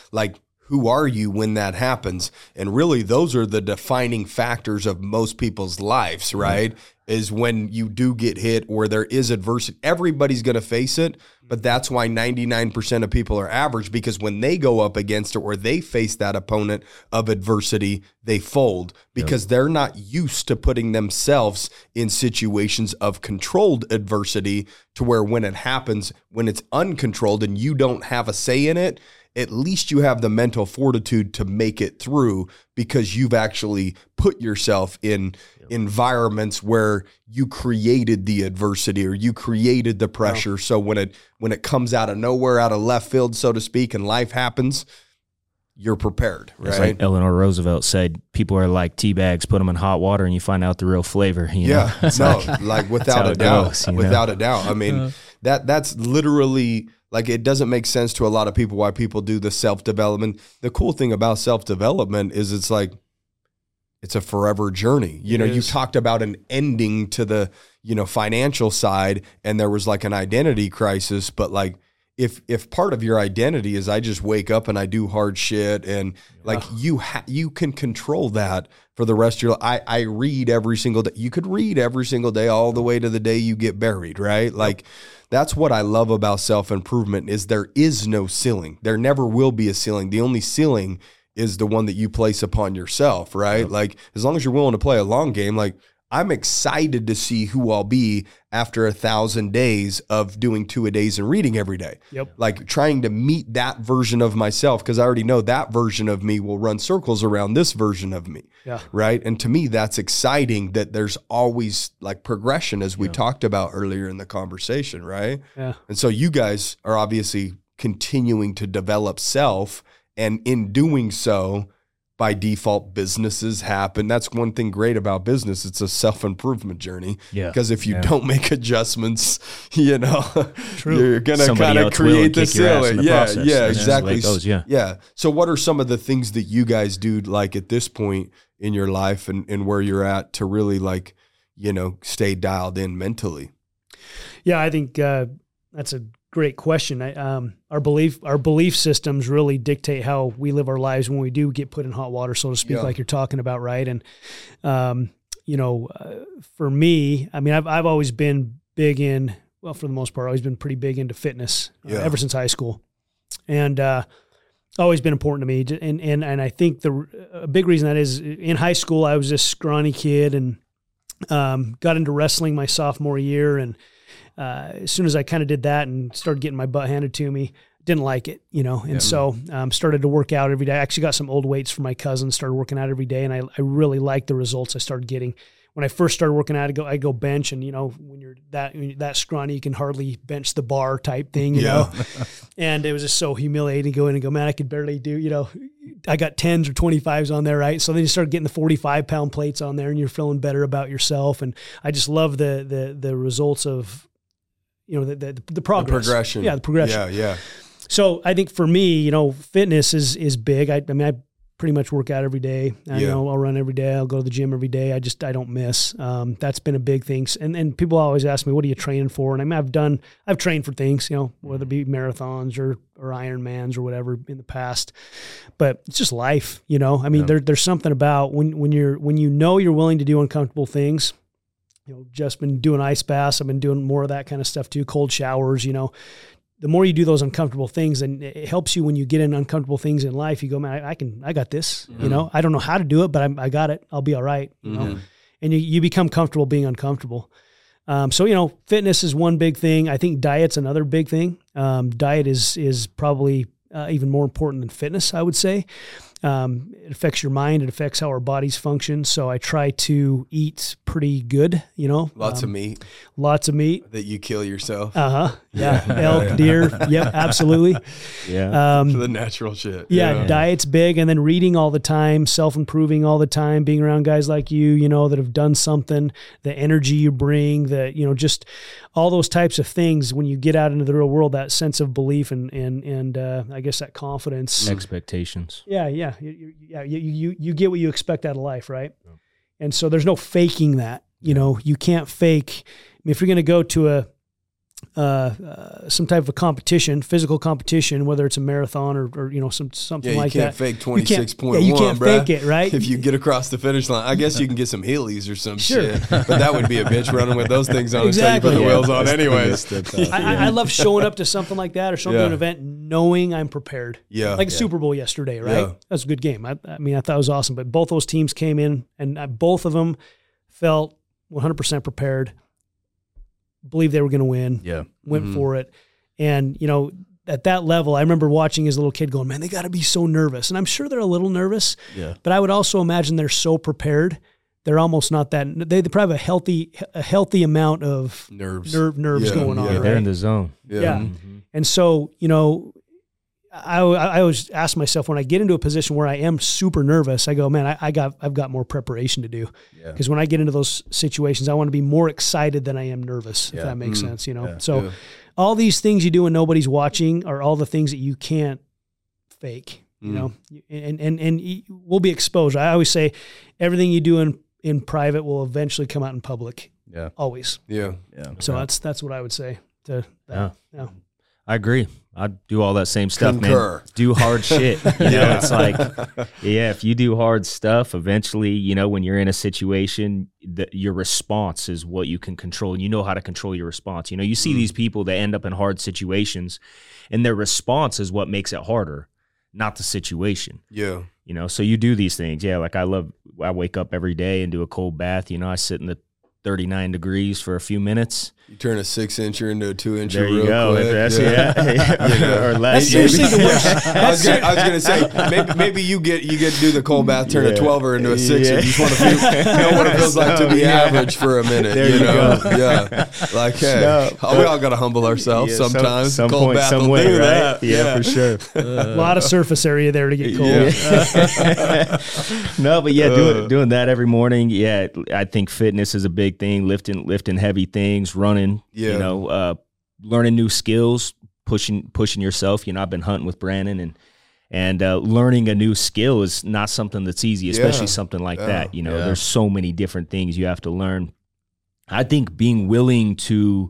who are you when that happens? And really, those are the defining factors of most people's lives, right? Is when you do get hit or there is adversity. Everybody's going to face it, but that's why 99% of people are average, because when they go up against it or they face that opponent of adversity, they fold because they're not used to putting themselves in situations of controlled adversity, to where when it happens, when it's uncontrolled and you don't have a say in it, at least you have the mental fortitude to make it through, because you've actually put yourself in environments where you created the adversity or you created the pressure. So when it comes out of nowhere, out of left field, so to speak, and life happens, you're prepared, right?
It's like Eleanor Roosevelt said, people are like tea bags, put them in hot water and you find out the real flavor. You know?
Like without a doubt, without a doubt. I mean, that's literally, like, it doesn't make sense to a lot of people why people do the self-development. The cool thing about self-development is it's like, it's a forever journey. You know, you talked about an ending to the, you know, financial side, and there was like an identity crisis, but like, if part of your identity is I just wake up and I do hard shit, and like you can control that for the rest of your life. I read every single day. You could read every single day all the way to the day you get buried, right? Like, that's what I love about self-improvement, is there is no ceiling. There never will be a ceiling. The only ceiling is the one that you place upon yourself, right? Like, as long as you're willing to play a long game, like, I'm excited to see who I'll be after 1,000 days of doing 2-a-days and reading every day. Like, trying to meet that version of myself, because I already know that version of me will run circles around this version of me. Right. And to me, that's exciting, that there's always like progression, as we talked about earlier in the conversation. Right. And so you guys are obviously continuing to develop self, and in doing so, by default, businesses happen. That's one thing great about business. It's a self-improvement journey. Because if you don't make adjustments, you know, you're going to kind of create the ceiling. Exactly. So what are some of the things that you guys do, like, at this point in your life and where you're at, to really, like, stay dialed in mentally?
Yeah, I think that's a great question. Our belief systems really dictate how we live our lives when we do get put in hot water, so to speak, like you're talking about, right? And for me, I mean, I've always been big in, well, for the most part, always been pretty big into fitness ever since high school, and always been important to me. And I think a big reason that is, in high school I was this scrawny kid and got into wrestling my sophomore year, and as soon as I kind of did that and started getting my butt handed to me, didn't like it, and so started to work out every day. I actually got some old weights from my cousin, started working out every day, and I really liked the results I started getting. When I first started working out, I go bench, and when you're that scrawny, you can hardly bench the bar type thing, you know. And it was just so humiliating to go in and go, man, I could barely do, I got 10s or 25s on there, right? So then you start getting the 45-pound plates on there, and you're feeling better about yourself. And I just love the results of, the progress,
the progression.
Yeah, the progression.
Yeah.
So I think for me, fitness is big. I pretty much work out every day. I'll run every day. I'll go to the gym every day. I don't miss. That's been a big thing. And people always ask me, what are you training for? And I mean, I've trained for things, whether it be marathons or Ironmans or whatever in the past, but it's just life, I mean, there's something about when you're willing to do uncomfortable things. Just been doing ice baths. I've been doing more of that kind of stuff too. Cold showers, the more you do those uncomfortable things, and it helps you when you get in uncomfortable things in life. You go, man, I got this. I don't know how to do it, but I got it. I'll be all right. And you become comfortable being uncomfortable. So fitness is one big thing. I think diet's another big thing. Diet is probably even more important than fitness, I would say. It affects your mind. It affects how our bodies function. So I try to eat pretty good,
Lots of meat.
Lots of meat.
That you kill yourself.
Yeah. Elk, deer. Yep, absolutely.
Yeah. The natural shit.
Yeah, diet's big. And then reading all the time, self-improving all the time, being around guys like you, that have done something, the energy you bring, just all those types of things. When you get out into the real world, that sense of belief and I guess that confidence.
Expectations.
Yeah. You get what you expect out of life, right? Yeah. And so there's no faking that. You can't fake. I mean, if you're going to go to some type of a competition, physical competition, whether it's a marathon or something like that.
You can't fake 26.1,
you can't fake it, right?
If you get across the finish line, I guess you can get some Heelys or some shit, but that would be a bitch running with those things on until you put the wheels on anyways.
I love showing up to something like that or showing up to an event knowing I'm prepared.
Yeah.
Like the Super Bowl yesterday, right? Yeah. That was a good game. I thought it was awesome, but both those teams came in and both of them felt 100% prepared. Believe they were going to win.
Yeah.
Went for it. And, at that level, I remember watching as a little kid going, man, they got to be so nervous. And I'm sure they're a little nervous.
Yeah.
But I would also imagine they're so prepared. They're almost not that. They probably have a healthy amount of nerves going on.
Yeah, they're in the zone.
Yeah. Mm-hmm. And so, I always ask myself when I get into a position where I am super nervous, I go, man, I've got more preparation to do. Because when I get into those situations, I want to be more excited than I am nervous, if that makes sense, So all these things you do when nobody's watching are all the things that you can't fake, and we'll be exposed. I always say everything you do in private will eventually come out in public.
Yeah.
Always.
Yeah.
So that's what I would say to that. Yeah.
I agree. I do all that same stuff,
Concur.
man. Do hard shit. It's like, if you do hard stuff, eventually, when you're in a situation, your response is what you can control. You know how to control your response. You see these people that end up in hard situations, and their response is what makes it harder, not the situation.
Yeah.
So you do these things. Yeah, like I wake up every day and do a cold bath. I sit in the 39 degrees for a few minutes.
You turn a 6-incher into a 2-incher.
There you
real
go.
quick.
That's, or less.
I was gonna say maybe you get to do the cold bath, turn a 12er into a 6er. You just want to know what it feels like to be average for a minute.
There you go.
Yeah. Like, hey, we all got to humble ourselves sometimes.
Some
cold
point,
bath
some
will
way,
do
right?
that.
Yeah, for sure.
A lot of surface area there to get cold.
No, but doing that every morning. Yeah, I think fitness is a big thing. Lifting heavy things, running. Learning new skills, pushing yourself. I've been hunting with Brandon, and learning a new skill is not something that's easy, especially something like that. There's so many different things you have to learn. I think being willing to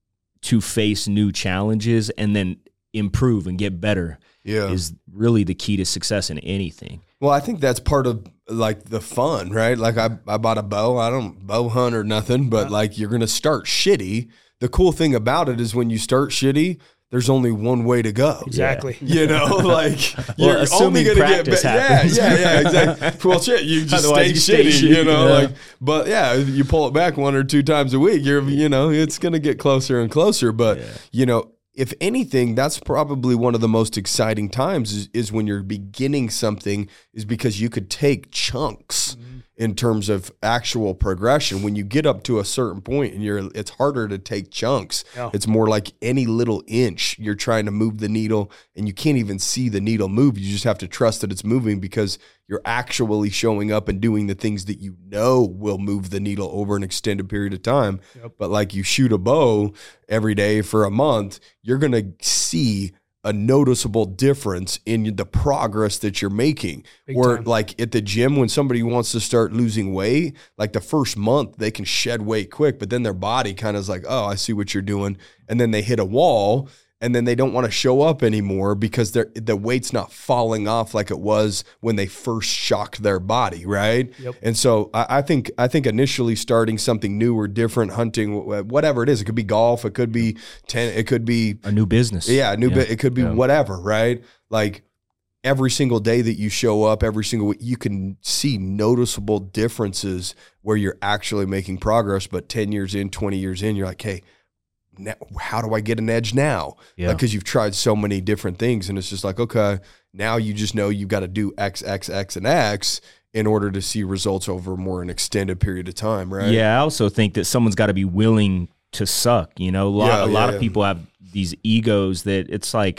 face new challenges and then improve and get better is really the key to success in anything.
Well, I think that's part of like the fun, right? Like I bought a bow. I don't bow hunt or nothing, but like you're going to start shitty. The cool thing about it is when you start shitty, there's only one way to go.
Exactly.
You know, like you're only going to get better. Yeah, exactly. Well, shit, you just stay shitty, you know, like, but yeah, you pull it back 1 or 2 times a week, you know, it's going to get closer and closer. But, you know, if anything, that's probably one of the most exciting times is when you're beginning something, is because you could take chunks in terms of actual progression. When you get up to a certain point and it's harder to take chunks. Yeah. It's more like any little inch you're trying to move the needle and you can't even see the needle move. You just have to trust that it's moving because you're actually showing up and doing the things that you know will move the needle over an extended period of time. Yep. But like you shoot a bow every day for a month, you're going to see a noticeable difference in the progress that you're making. Or like at the gym, when somebody wants to start losing weight, like the first month they can shed weight quick, but then their body kind of is like, oh, I see what you're doing. And then they hit a wall and then they don't want to show up anymore because the weight's not falling off like it was when they first shocked their body, right? Yep. And so I think initially starting something new or different, hunting, whatever it is, it could be golf, it could be it could be
a new business.
Yeah, it could be whatever, right? Like every single day that you show up, every single week, you can see noticeable differences where you're actually making progress. But 10 years in, 20 years in, you're like, hey, now, how do I get an edge now? Yeah. Because you've tried so many different things, and it's just like, okay, now you just know you've got to do X, X, X, and X in order to see results over more an extended period of time, right?
Yeah, I also think that someone's got to be willing to suck. You know, a lot of people have these egos that it's like,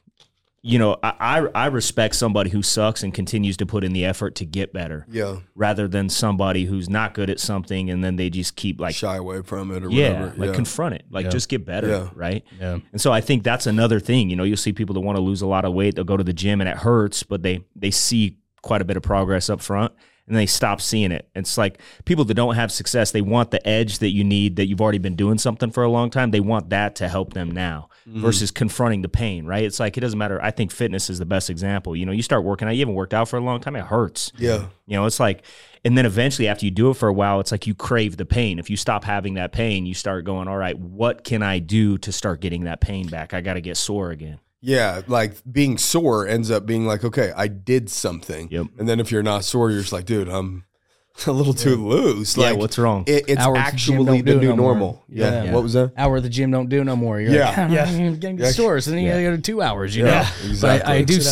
you know, I respect somebody who sucks and continues to put in the effort to get better. Yeah. Rather than somebody who's not good at something and then they just keep like
shy away from it or whatever.
Like confront it. Like just get better. Right. Yeah. And so I think that's another thing. You know, you'll see people that want to lose a lot of weight, they'll go to the gym and it hurts, but they see quite a bit of progress up front and they stop seeing it. It's like people that don't have success, they want the edge that you need, that you've already been doing something for a long time. They want that to help them now versus confronting the pain, right? It's like, it doesn't matter. I think fitness is the best example. You know, you start working out, you haven't worked out for a long time, it hurts. Yeah. You know, it's like, and then eventually after you do it for a while, it's like you crave the pain. If you stop having that pain, you start going, all right, what can I do to start getting that pain back? I got to get sore again.
Yeah, like being sore ends up being like, okay, I did something. Yep. And then if you're not sore, you're just like, dude, I'm a little too loose. Like,
what's wrong?
It's actually the new normal. Yeah. What was that?
Hour the gym don't do no more. You're like, I'm getting sore. So then you got to go to 2 hours, you know? Exactly. But I do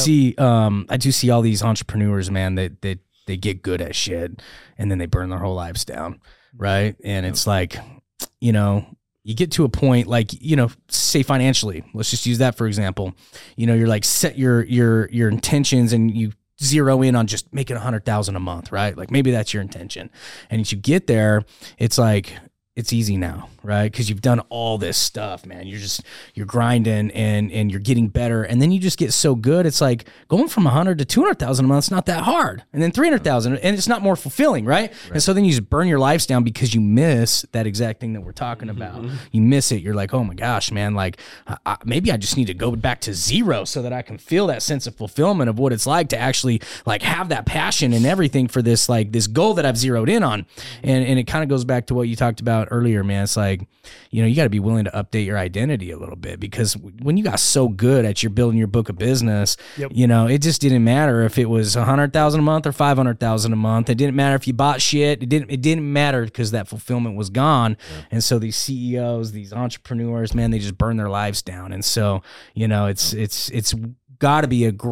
see all these entrepreneurs, man, that they get good at shit and then they burn their whole lives down, right? And it's like, you know, you get to a point like, you know, say financially, let's just use that for example. You know, you're like set your intentions and you zero in on just making 100,000 a month, right? Like maybe that's your intention. And as you get there, it's like, it's easy now, right? Because you've done all this stuff, man. You're grinding and you're getting better. And then you just get so good. It's like going from 100 to 200,000 a month is not that hard. And then 300,000 and it's not more fulfilling, right? And so then you just burn your lives down because you miss that exact thing that we're talking about. You miss it. You're like, oh my gosh, man, like maybe I just need to go back to zero so that I can feel that sense of fulfillment of what it's like to actually like have that passion and everything for this, like this goal that I've zeroed in on. And it kind of goes back to what you talked about earlier, man. It's like, you know, you got to be willing to update your identity a little bit because when you got so good at your building your book of business, you know, it just didn't matter if it was 100,000 a month or 500,000 a month. It didn't matter if you bought shit. It didn't matter because that fulfillment was gone. And so these CEOs, these entrepreneurs, man, they just burn their lives down. And so, you know, it's got to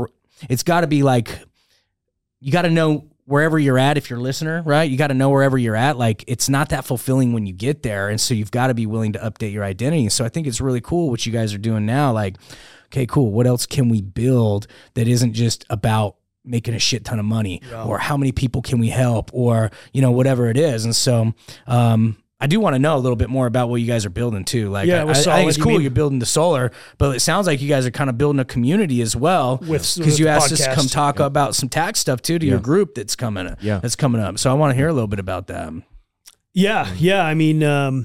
be like, you got to know wherever you're at, if you're a listener, right? You got to know wherever you're at. Like, it's not that fulfilling when you get there. And so you've got to be willing to update your identity. So I think it's really cool what you guys are doing now. Like, okay, cool. What else can we build that isn't just about making a shit ton of money or how many people can we help or, you know, whatever it is. And so, I do want to know a little bit more about what you guys are building too. Like, I think it's cool you're building the solar, but it sounds like you guys are kind of building a community as well. Because you asked us to come talk about some tax stuff too to your group that's coming up. So I want to hear a little bit about that.
Yeah. I mean,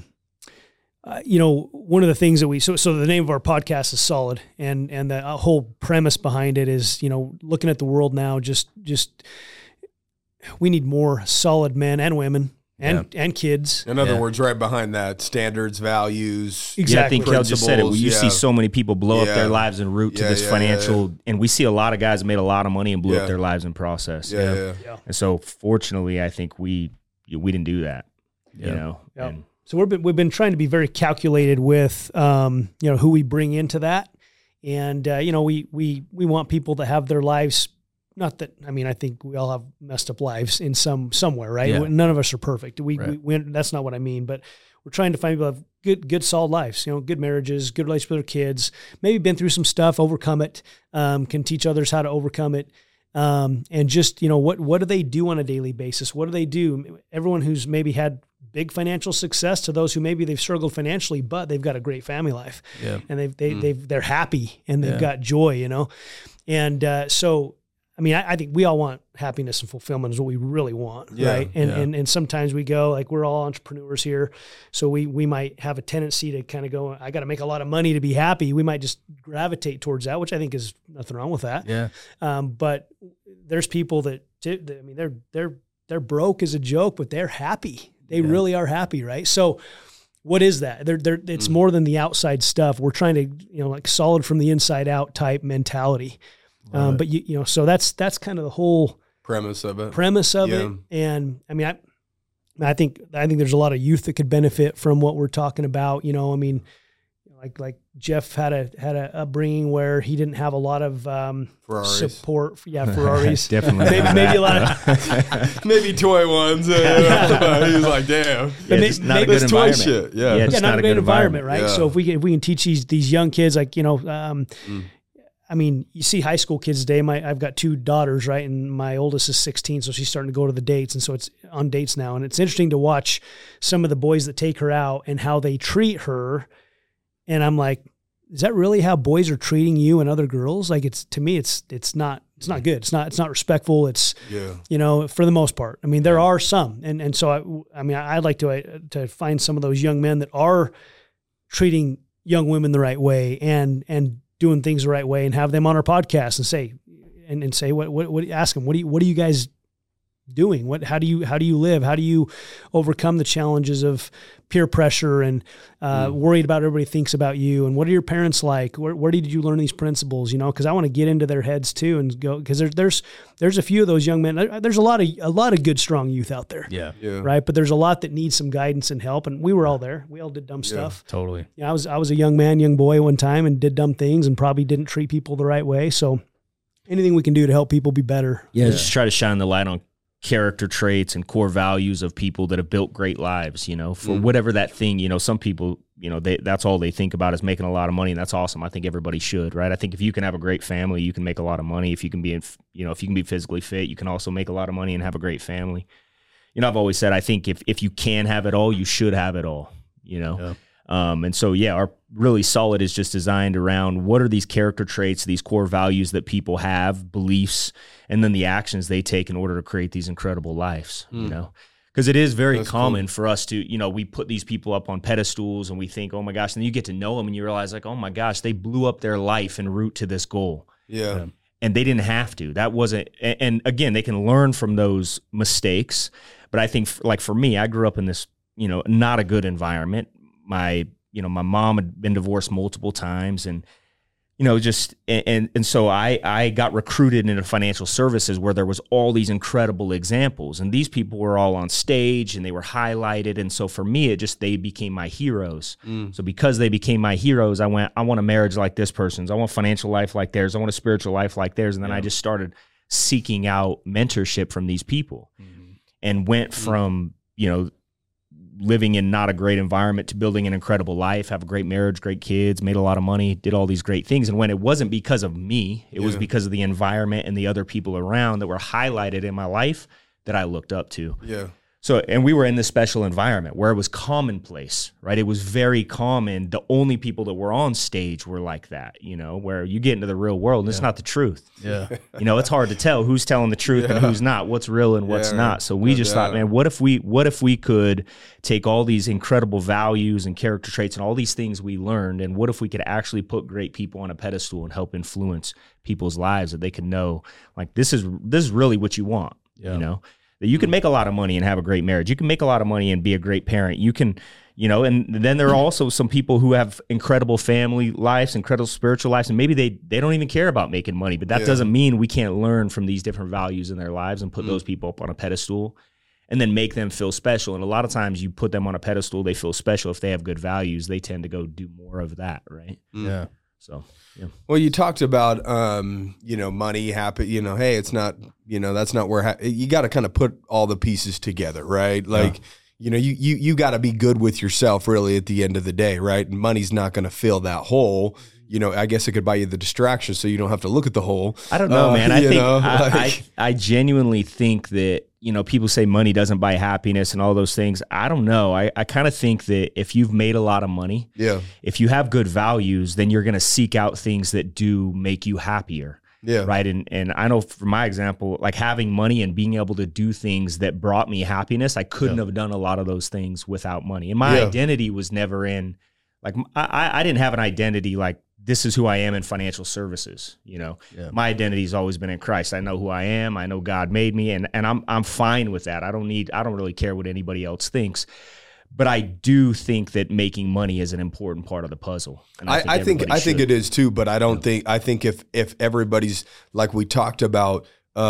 one of the things that so the name of our podcast is Solid, and the whole premise behind it is, looking at the world now, just we need more solid men and women and kids.
In other words, right behind that, standards, values.
Exactly.
Yeah, I think Kel just said it. You see
Yeah.
so many people blow up their lives en route to
Yeah,
this
yeah,
financial, and we see a lot of guys made a lot of money and blew
Yeah.
up their lives in process.
Yeah.
And so, fortunately, I think we didn't do that.
Yeah.
And
So we've been trying to be very calculated with, who we bring into that. And, we want people to have their lives. Not that, I think we all have messed up lives in somewhere, right?
Yeah.
None of us are perfect. We
Right.
that's not what I mean, but we're trying to find people who have good, solid lives, good marriages, good relationships with their kids, maybe been through some stuff, overcome it, can teach others how to overcome it. And just, what do they do on a daily basis? What do they do? Everyone who's maybe had big financial success to those who maybe they've struggled financially, but they've got a great family life, and they're happy and they've got joy, and so. I think we all want happiness and fulfillment is what we really want, right? And sometimes we go, like, we're all entrepreneurs here, so we might have a tendency to kind of go, I got to make a lot of money to be happy. We might just gravitate towards that, which I think is nothing wrong with that.
Yeah.
But there's people that they're broke as a joke, but they're happy. They really are happy, right? So what is that? It's more than the outside stuff. We're trying to, like solid from the inside out type mentality. But so that's kind of the whole
Premise of it.
And I think there's a lot of youth that could benefit from what we're talking about. Like Jeff had a upbringing where he didn't have a lot of
Ferraris.
support. Yeah, Ferraris.
Definitely.
maybe a lot of
Maybe toy ones. But he was like, damn.
Yeah, just not a
This
good
toy
environment.
shit. Yeah.
it's
not a great environment, right?
Yeah.
So if we can teach these young kids, like, you see high school kids today. I've got 2 daughters, right? And my oldest is 16, so she's starting to go to the dates. And so it's on dates now. And it's interesting to watch some of the boys that take her out and how they treat her. And I'm like, is that really how boys are treating you and other girls? Like, to me, it's not good. It's not respectful. It's, for the most part. There are some. And so, I'd like to find some of those young men that are treating young women the right way and doing things the right way, and have them on our podcast and say, what ask them, what are you guys doing? How do you live? How do you overcome the challenges of peer pressure and worried about what everybody thinks about you? And what are your parents like? Where did you learn these principles? Because I want to get into their heads too and go, because there's a few of those young men. There's a lot of good, strong youth out there.
Yeah.
Right. But there's a lot that needs some guidance and help. And we were all there. We all did dumb stuff.
Totally.
I was a young boy one time and did dumb things and probably didn't treat people the right way. So anything we can do to help people be better.
Yeah, just try to shine the light on character traits and core values of people that have built great lives, for whatever that thing, some people, that's all they think about is making a lot of money, and that's awesome. I think everybody should, right? I think if you can have a great family, you can make a lot of money. If you can be, if you can be physically fit, you can also make a lot of money and have a great family. I've always said, I think if you can have it all, you should have it all, And so, our Really Solid is just designed around what are these character traits, these core values that people have, beliefs, and then the actions they take in order to create these incredible lives, Because it is very common for us to, we put these people up on pedestals and we think, oh my gosh, and then you get to know them and you realize, like, oh my gosh, they blew up their life en route to this goal.
Yeah.
And they didn't have to. That wasn't, and again, they can learn from those mistakes. But I think, like for me, I grew up in this, not a good environment. My mom had been divorced multiple times, and so I got recruited into financial services where there was all these incredible examples, and these people were all on stage and they were highlighted. And so for me, they became my heroes. So because they became my heroes, I want a marriage like this person's. I want a financial life like theirs. I want a spiritual life like theirs. And then I just started seeking out mentorship from these people and went from, living in not a great environment to building an incredible life, have a great marriage, great kids, made a lot of money, did all these great things. And when it wasn't because of me, it was because of the environment and the other people around that were highlighted in my life that I looked up to.
Yeah.
So, and we were in this special environment where it was commonplace, right? It was very common. The only people that were on stage were like that, you know, where you get into the real world and it's not the truth.
Yeah.
You know, it's hard to tell who's telling the truth and who's not, what's real and what's not. So we just thought, man, what if we could take all these incredible values and character traits and all these things we learned, and what if we could actually put great people on a pedestal and help influence people's lives, that they can know, like, this is really what you want, you know? That you can make a lot of money and have a great marriage. You can make a lot of money and be a great parent. You can, you know, and then there are also some people who have incredible family lives, incredible spiritual lives, and maybe they don't even care about making money, but that doesn't mean we can't learn from these different values in their lives and put those people up on a pedestal and then make them feel special. And a lot of times you put them on a pedestal, they feel special. If they have good values, they tend to go do more of that, right?
Yeah.
So, yeah.
Well, you talked about, you know, money, happy, you know, hey, it's not, you know, that's not where, you got to kind of put all the pieces together, right? Like, you know, you got to be good with yourself really at the end of the day, right? And money's not going to fill that hole. You know, I guess it could buy you the distraction so you don't have to look at the hole.
I don't know, man. I genuinely think that, you know, people say money doesn't buy happiness and all those things. I don't know. I kind of think that if you've made a lot of money, if you have good values, then you're going to seek out things that do make you happier. Yeah. Right. And I know for my example, like having money and being able to do things that brought me happiness, I couldn't have done a lot of those things without money. And my identity was never in, like, I didn't have an identity like, this is who I am in financial services. You know, my identity has always been in Christ. I know who I am. I know God made me, and I'm fine with that. I don't really care what anybody else thinks. But I do think that making money is an important part of the puzzle. And I think
it is too. But I don't think. I think if everybody's, like we talked about,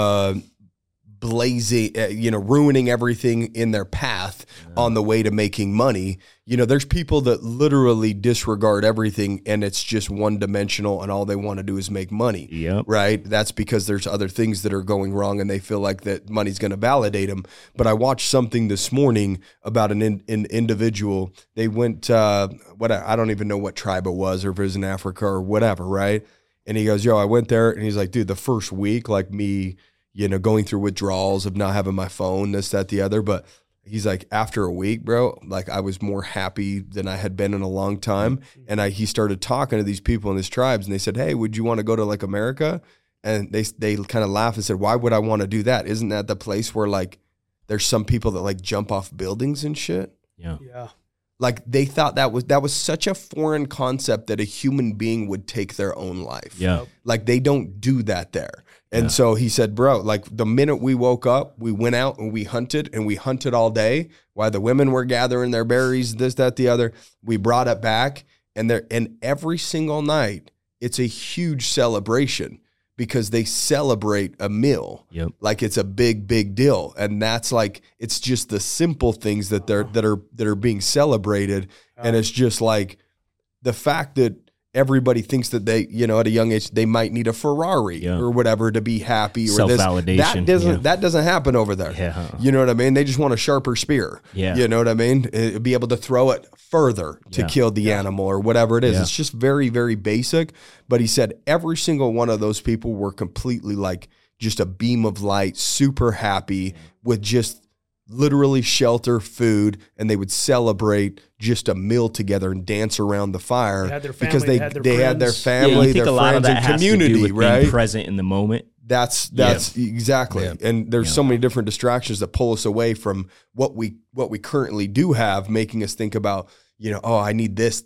blazing, you know, ruining everything in their path on the way to making money. You know, there's people that literally disregard everything and it's just one dimensional and all they want to do is make money.
Yep.
Right. That's because there's other things that are going wrong and they feel like that money's going to validate them. But I watched something this morning about an individual. They went, I don't even know what tribe it was, or if it was in Africa or whatever. Right. And he goes, yo, I went there, and he's like, dude, the first week, like me, you know, going through withdrawals of not having my phone, this, that, the other. But he's like, after a week, bro, like I was more happy than I had been in a long time. And he started talking to these people in his tribes, and they said, hey, would you want to go to like America? And they kind of laughed and said, why would I want to do that? Isn't that the place where like there's some people that like jump off buildings and shit?
Yeah.
Yeah.
Like they thought that was such a foreign concept that a human being would take their own life.
Yeah.
Like they don't do that there. And so he said, bro, like the minute we woke up, we went out and we hunted all day while the women were gathering their berries, this, that, the other. We brought it back, and every single night it's a huge celebration because they celebrate a meal.
Yep.
Like it's a big, big deal. And that's like, it's just the simple things that are being celebrated. And it's just like the fact that everybody thinks that they, you know, at a young age, they might need a Ferrari or whatever to be happy, or
self-validation.
That doesn't happen over there.
Yeah.
You know what I mean? They just want a sharper spear.
Yeah.
You know what I mean? Be able to throw it further to kill the animal or whatever it is.
Yeah.
It's just very, very basic. But he said every single one of those people were completely like just a beam of light, super happy with just literally shelter, food, and they would celebrate just a meal together and dance around the fire.
They had their family,
because they had their family,
you think
their
a lot
friends,
of that
and
has
community,
to do with
right?
being present in the moment.
That's exactly. And there's so many different distractions that pull us away from what we currently do have, making us think about, you know, oh, I need this,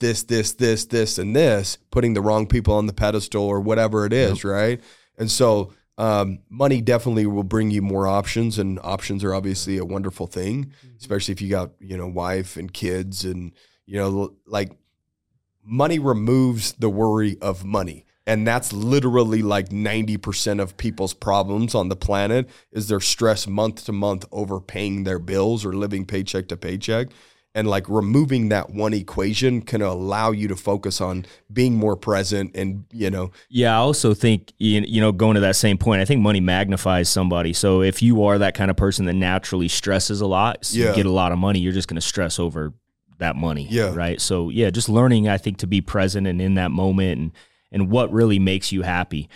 and this, putting the wrong people on the pedestal or whatever it is, right? And so money definitely will bring you more options, and options are obviously a wonderful thing, especially if you got, you know, wife and kids, and, you know, like money removes the worry of money. And that's literally like 90% of people's problems on the planet is their stress month to month over paying their bills or living paycheck to paycheck. And like removing that one equation can allow you to focus on being more present and, you know.
Yeah, I also think, you know, going to that same point, I think money magnifies somebody. So if you are that kind of person that naturally stresses a lot, so you get a lot of money, you're just going to stress over that money. Yeah. Right. So yeah, just learning, I think, to be present and in that moment and what really makes you happy.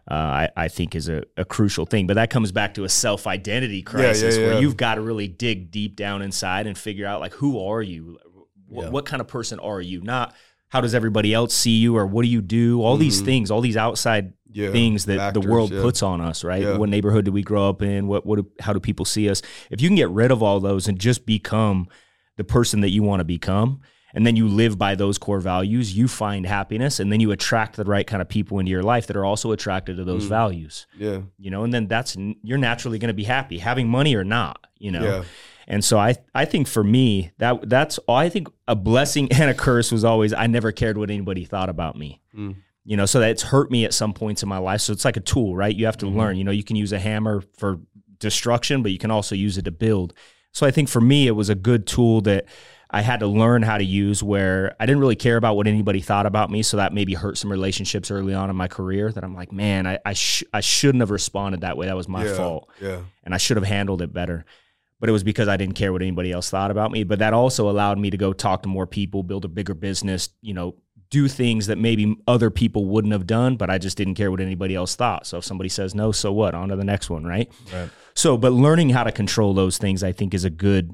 I think is a crucial thing. But that comes back to a self-identity crisis where you've got to really dig deep down inside and figure out, like, who are you? What kind of person are you? Not how does everybody else see you, or what do you do? All these things, all these outside things that
factors,
the world puts on us, right?
Yeah.
What neighborhood do we grow up in? How do people see us? If you can get rid of all those and just become the person that you want to become, and then you live by those core values, you find happiness, and then you attract the right kind of people into your life that are also attracted to those values.
Yeah.
You know, and then you're naturally going to be happy, having money or not, you know.
Yeah.
And so I think for me, that's I think a blessing and a curse was always I never cared what anybody thought about me. You know, so that's hurt me at some points in my life. So it's like a tool, right? You have to learn. You know, you can use a hammer for destruction, but you can also use it to build. So I think for me, it was a good tool that I had to learn how to use, where I didn't really care about what anybody thought about me. So that maybe hurt some relationships early on in my career that I'm like, man, I shouldn't have responded that way. That was my fault.
Yeah.
And I should have handled it better. But it was because I didn't care what anybody else thought about me. But that also allowed me to go talk to more people, build a bigger business, you know, do things that maybe other people wouldn't have done, but I just didn't care what anybody else thought. So if somebody says no, so what? On to the next one, right? So, but learning how to control those things, I think, is a good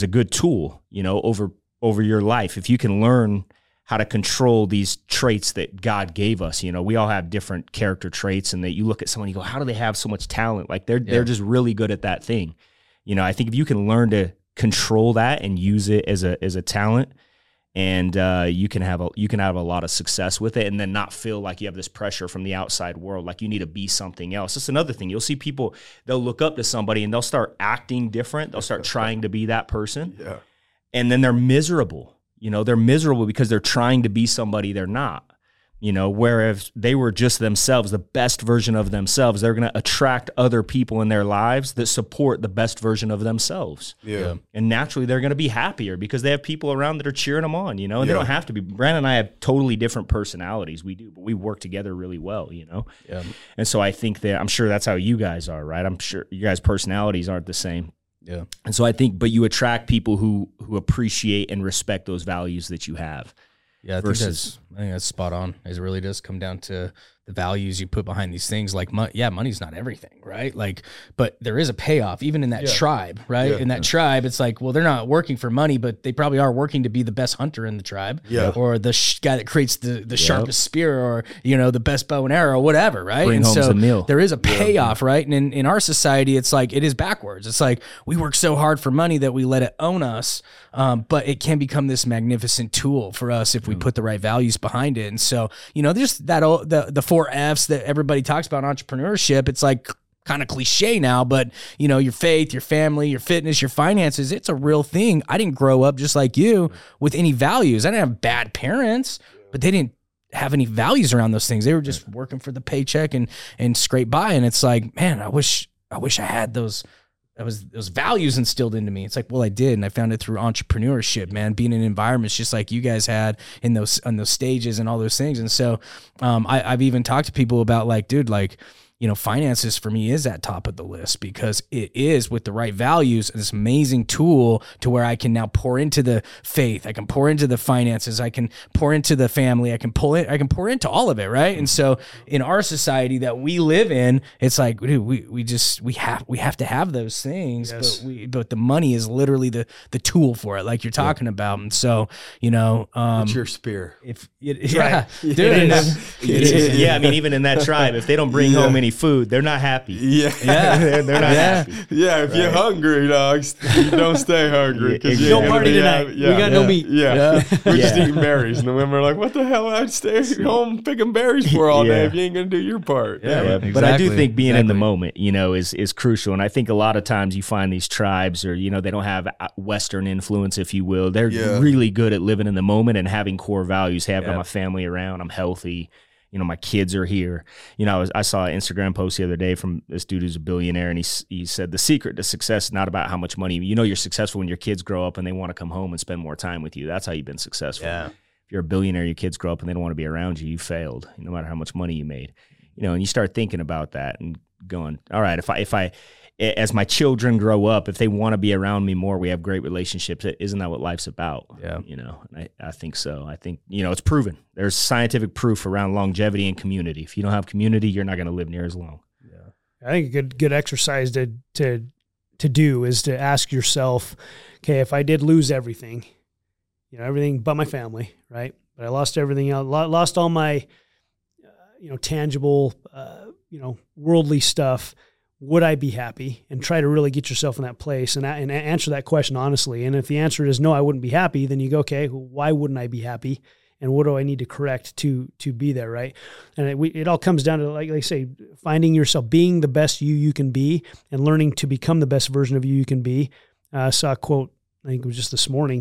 tool, you know, over your life. If you can learn how to control these traits that God gave us, you know, we all have different character traits, and that you look at someone, you go, how do they have so much talent? Like they're just really good at that thing. You know, I think if you can learn to control that and use it as a talent, and you can have a lot of success with it, and then not feel like you have this pressure from the outside world, like you need to be something else. That's another thing. You'll see people, they'll look up to somebody and they'll start acting different. They'll start trying to be that person.
Yeah.
And then they're miserable. You know, they're miserable because they're trying to be somebody they're not. You know, whereas they were just themselves, the best version of themselves, they're going to attract other people in their lives that support the best version of themselves.
Yeah.
And naturally, they're going to be happier because they have people around that are cheering them on, you know, and they don't have to be. Brandon and I have totally different personalities. We do, but we work together really well, you know?
Yeah.
And so I think that, I'm sure that's how you guys are, right? I'm sure you guys' personalities aren't the same.
Yeah.
And so I think, but you attract people who appreciate and respect those values that you have.
Yeah, I think that's spot on. It really does come down to the values you put behind these things. Like, money's not everything, right? Like, but there is a payoff, even in that tribe, right? In that tribe, it's like, well, they're not working for money, but they probably are working to be the best hunter in the tribe, or the guy that creates the sharpest spear, or, you know, the best bow and arrow, whatever, right?
Bring home some meal.
There is a payoff, right? And in our society, it's like, it is backwards. It's like, we work so hard for money that we let it own us, but it can become this magnificent tool for us if we put the right values behind it. And so, you know, there's that the 4 F's that everybody talks about in entrepreneurship. It's like kind of cliche now, but, you know, your faith, your family, your fitness, your finances, it's a real thing. I didn't grow up just like you with any values. I didn't have bad parents, but they didn't have any values around those things. They were just working for the paycheck and scrape by. And it's like, man, I wish I had those values instilled into me. It's like, well, I did, and I found it through entrepreneurship, man, being in environments just like you guys had on those stages and all those things. And so I've even talked to people about, like, dude, like, you know, finances for me is at top of the list, because it is, with the right values, this amazing tool to where I can now pour into the faith. I can pour into the finances. I can pour into the family. I can pour into all of it. Right. And so in our society that we live in, it's like, dude, we have to have those things, but the money is literally the tool for it, like you're talking about. And so, you know,
it's your spear.
Yeah, I mean, even in that tribe, if they don't bring home any food, they're not happy. They're not happy.
Yeah, if you're hungry, dogs, you don't stay hungry.
No party tonight. We got no meat.
We're just eating berries, and the women are like, "What the hell? I'd stay home picking berries for all day if you ain't gonna do your part."
Exactly. But I do think being in the moment, you know, is crucial. And I think a lot of times you find these tribes, or, you know, they don't have Western influence, if you will. They're really good at living in the moment and having core values. Hey, I've got my family around. I'm healthy. You know, my kids are here. You know, I saw an Instagram post the other day from this dude who's a billionaire, and he said the secret to success is not about how much money. You know, you're successful when your kids grow up and they want to come home and spend more time with you. That's how you've been successful. Yeah. If you're a billionaire, your kids grow up and they don't want to be around you, you failed, no matter how much money you made. You know, and you start thinking about that. And going, all right, if I as my children grow up, if they want to be around me more, we have great relationships. Isn't that what life's about?
Yeah.
And I think so. I think, it's proven. There's scientific proof around longevity and community. If you don't have community, you're not going to live near as long.
Yeah. I think a good exercise to do is to ask yourself, okay, if I did lose everything, everything but my family, right? But I lost everything else, lost all my, tangible, worldly stuff. Would I be happy? And try to really get yourself in that place and answer that question honestly. And if the answer is no, I wouldn't be happy, then you go, okay, why wouldn't I be happy? And what do I need to correct to be there, right? And it all comes down to, like I say, finding yourself, being the best you can be, and learning to become the best version of you can be. I saw a quote, I think it was just this morning,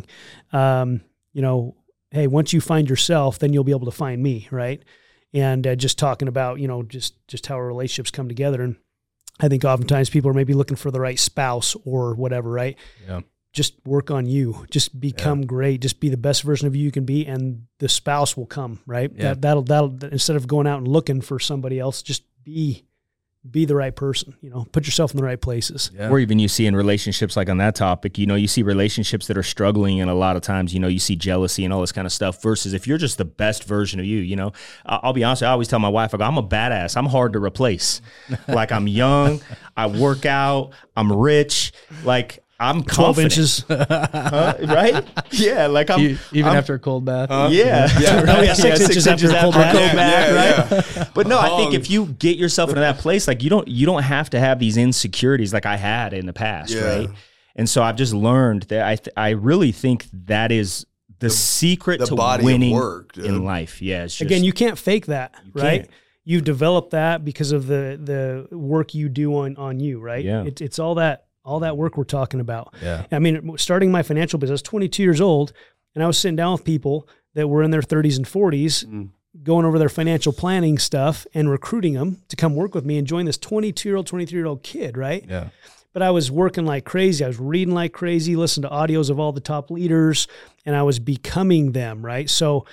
hey, once you find yourself, then you'll be able to find me, right? And just talking about, just how our relationships come together. And I think oftentimes people are maybe looking for the right spouse or whatever, right?
Yeah.
Just work on you. Just become great. Just be the best version of you can be, and the spouse will come, right?
Yeah.
That'll instead of going out and looking for somebody else, just be the right person. Put yourself in the right places.
Yeah.
Or even you see in relationships, like on that topic, you see relationships that are struggling, and a lot of times, you see jealousy and all this kind of stuff, versus if you're just the best version of you, I'll be honest, I always tell my wife, I go, I'm a badass. I'm hard to replace. Like, I'm young, I work out, I'm rich, like, I'm
12
confident.
inches.
Right? Yeah, like I'm
after a cold bath.
Yeah.
Oh, yeah, 6 inches after a cold bath.
Right? But no, I think if you get yourself into that place, like you don't have to have these insecurities like I had in the past, right? And so I've just learned that I really think that is the secret
the
to
body
winning
of work, dude.
in life. Yeah, it's just,
Again, you can't fake that, right?
can't.
You've developed that because of the work you do on you, right?
Yeah.
It's all that work we're talking about.
Yeah.
I mean, starting my financial business, 22 years old, and I was sitting down with people that were in their 30s and 40s, going over their financial planning stuff and recruiting them to come work with me and join this 22-year-old, 23-year-old kid, right?
Yeah.
But I was working like crazy. I was reading like crazy, listening to audios of all the top leaders, and I was becoming them, right? So,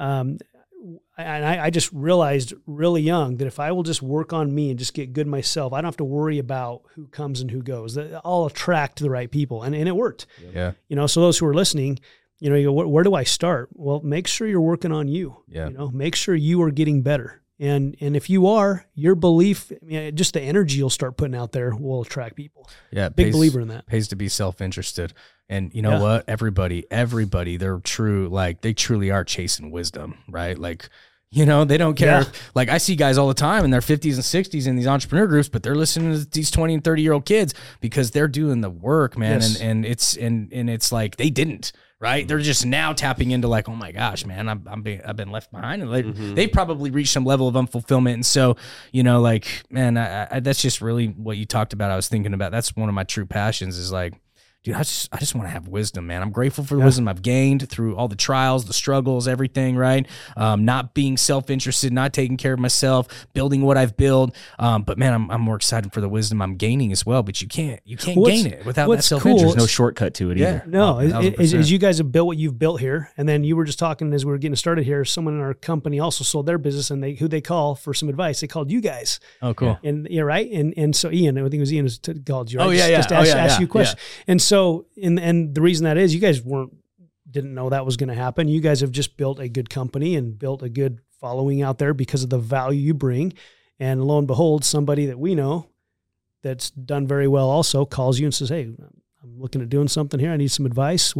I just realized really young that if I will just work on me and just get good myself, I don't have to worry about who comes and who goes. I'll attract the right people. And it worked.
Yeah.
So those who are listening, you go, where do I start? Well, make sure you're working on you.
Yeah.
Make sure you are getting better. And if you are, your belief, just the energy you'll start putting out there will attract people.
Yeah.
Big believer in that.
Pays to be self-interested. And you know what? Everybody, they're true. Like, they truly are chasing wisdom, right? Like, they don't care.
Yeah.
Like, I see guys all the time in their 50s and 60s in these entrepreneur groups, but they're listening to these 20 and 30-year-old kids because they're doing the work, man.
Yes.
And it's like they didn't, right? They're just now tapping into like, oh my gosh, man, I've been left behind, and they probably reached some level of unfulfillment. And so, man, I that's just really what you talked about. I was thinking about, that's one of my true passions is like, dude, I just want to have wisdom, man. I'm grateful for the wisdom I've gained through all the trials, the struggles, everything, right? Not being self-interested, not taking care of myself, building what I've built. But man, I'm more excited for the wisdom I'm gaining as well. But you can't gain it without that self-interest.
There's no shortcut to it either.
No,
1000%.
as you guys have built what you've built here, and then you were just talking as we were getting started here, someone in our company also sold their business, and who they call for some advice, they called you guys.
Oh, cool.
And right, and so Ian, I think it was Ian who called you. Right?
Oh yeah,
Just ask you a
yeah.
question. And so, and the reason that is, you guys didn't know that was going to happen. You guys have just built a good company and built a good following out there because of the value you bring. And lo and behold, somebody that we know that's done very well also calls you and says, "Hey, I'm looking at doing something here. I need some advice."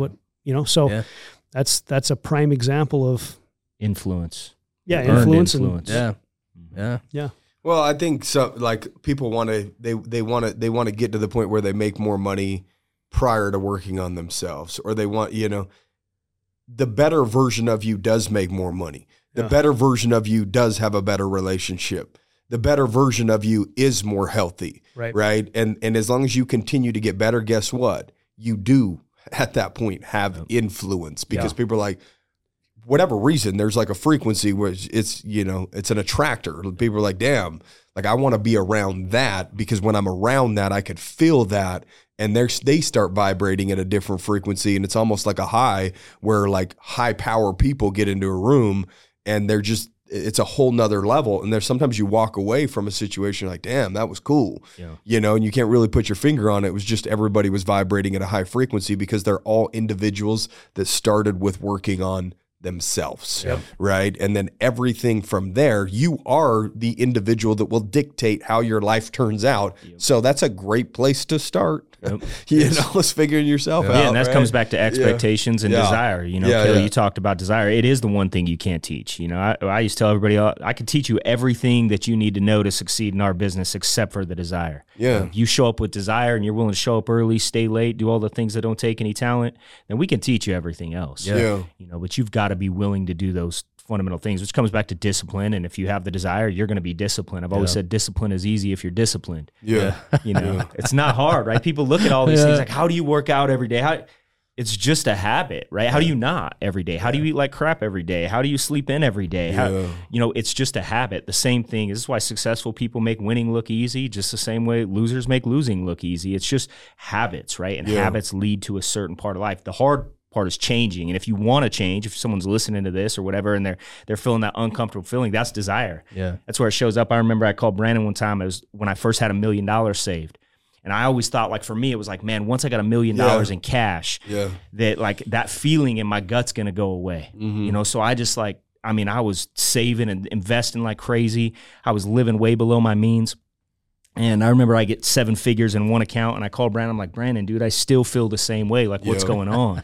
That's a prime example of
Influence.
Yeah,
Earned
influence.
influence.
Yeah.
Well, I think so. Like, people want to get to the point where they make more money prior to working on themselves, or they want, the better version of you does make more money. The better version of you does have a better relationship. The better version of you is more healthy, right? And as long as you continue to get better, guess what? You do at that point have influence, because people are like, whatever reason, there's like a frequency where it's an attractor. People are like, damn, like, I want to be around that, because when I'm around that, I could feel that. And they start vibrating at a different frequency. And it's almost like a high, where like high power people get into a room and they're just it's a whole nother level. And there's sometimes you walk away from a situation like, damn, that was cool.
Yeah.
You know, and you can't really put your finger on it. It was just everybody was vibrating at a high frequency because they're all individuals that started with working on themselves, right? And then everything from there, you are the individual that will dictate how your life turns out. So that's a great place to start. You know, let's figuring yourself out.
Yeah, and that
right?
comes back to expectations and desire. You know, Kelly, you talked about desire. It is the one thing you can't teach. You know, I used to tell everybody, I could teach you everything that you need to know to succeed in our business except for the desire.
Yeah.
You show up with desire and you're willing to show up early, stay late, do all the things that don't take any talent, then we can teach you everything else.
Yeah.
You know, but you've got to be willing to do those fundamental things, which comes back to discipline. And if you have the desire, you're going to be disciplined. I've always said discipline is easy if you're disciplined.
Yeah.
You know, it's not hard, right? People look at all these things like, how do you work out every day? It's just a habit, right? How do you not every day? How do you eat like crap every day? How do you sleep in every day? You know, it's just a habit. The same thing. This is why successful people make winning look easy, just the same way losers make losing look easy. It's just habits, right? And habits lead to a certain part of life. The hard part is changing. And if you want to change, if someone's listening to this or whatever, and they're feeling that uncomfortable feeling, that's desire.
Yeah.
That's where it shows up. I remember I called Brandon one time. It was when I first had $1 million saved. And I always thought, like, for me, it was like, man, once I got $1 million in cash, that like that feeling in my gut's going to go away. You know, so I just like, I mean, I was saving and investing like crazy. I was living way below my means. And I remember I get 7 figures in one account, and I called Brandon. I'm like, Brandon, dude, I still feel the same way. Like, what's going on?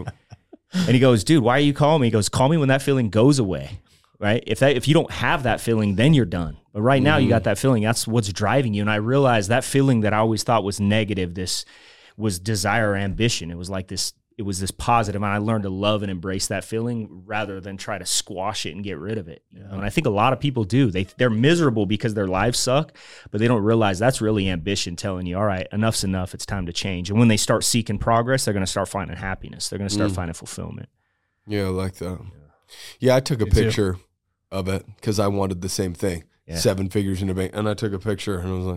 And he goes, dude, why are you calling me? He goes, call me when that feeling goes away, right? If you don't have that feeling, then you're done. But right now you got that feeling. That's what's driving you. And I realized that feeling that I always thought was negative, this was desire or ambition. It was like this, it was this positive, and I learned to love and embrace that feeling rather than try to squash it and get rid of it. You know? And I think a lot of people do. They're miserable because their lives suck, but they don't realize that's really ambition telling you, all right, enough's enough. It's time to change. And when they start seeking progress, they're going to start finding happiness. They're going to start finding fulfillment.
Yeah, I like that. Yeah, I took a picture of it because I wanted the same thing. 7 figures in the bank. And I took a picture and I was like,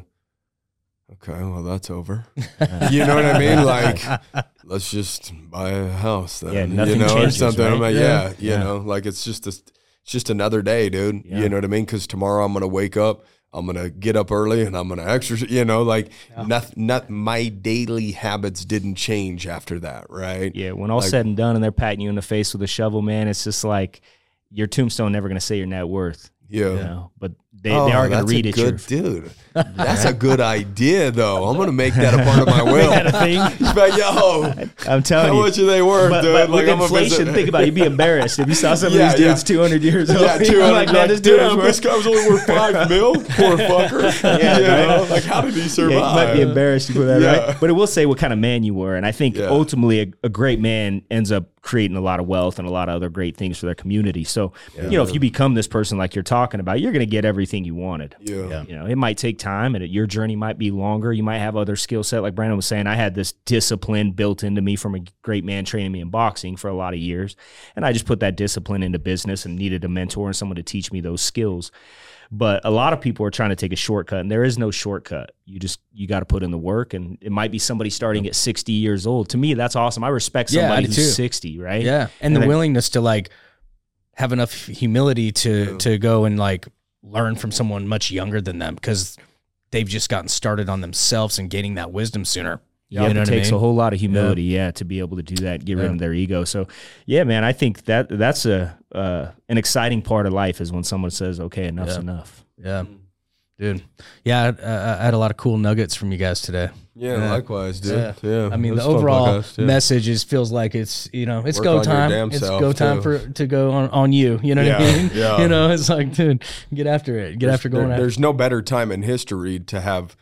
okay, well, that's over. You know what I mean? Like, let's just buy a house then.
Yeah, nothing
or
changes,
something.
right?
I'm like, you know, like it's just another day, dude.
Yeah.
You know what I mean? Because tomorrow I'm going to wake up, I'm going to get up early, and I'm going to exercise, you know, like my daily habits didn't change after that, right?
Yeah, when all said and done and they're patting you in the face with a shovel, man, it's just like your tombstone never going to say your net worth.
Yeah.
You know, but they are going to read it.
Dude, that's a good idea, though. I'm going to make that a part of my will. But yo,
I'm telling you,
how much are they worth,
but,
dude?
But
like,
with inflation, think about it. You'd be embarrassed if you saw some of these dudes 200 years old.
Yeah, 200.
Like, man, this dude was
this guy was only worth $5 million. Poor fucker.
Yeah,
you
right?
know, like how did he survive?
Yeah, you might be embarrassed for that, right? But it will say what kind of man you were, and I think ultimately a great man ends up creating a lot of wealth and a lot of other great things for their community. So, you know, if you become this person like you're talking about, you're going to get everything you wanted.
Yeah.
You know, it might take time, and your journey might be longer. You might have other skill set. Like Brandon was saying, I had this discipline built into me from a great man training me in boxing for a lot of years. And I just put that discipline into business and needed a mentor and someone to teach me those skills. But a lot of people are trying to take a shortcut, and there is no shortcut. You got to put in the work, and it might be somebody starting at 60 years old. To me, that's awesome. I respect somebody who's 60, right?
Yeah. And the willingness to like have enough humility to go and like learn from someone much younger than them because they've just gotten started on themselves and gaining that wisdom sooner.
Yeah, it takes a whole lot of humility, to be able to do that, get rid of their ego. So, yeah, man, I think that's an exciting part of life is when someone says, "Okay, enough's enough."
Yeah, dude. Yeah, I had a lot of cool nuggets from you guys today.
Yeah, likewise, dude. Yeah.
I mean, the overall message feels like it's it's go time. It's go time to go on you. You know what I mean?
Yeah.
You know, it's like, dude, get after it. Get after going after it.
There's no better time in history to have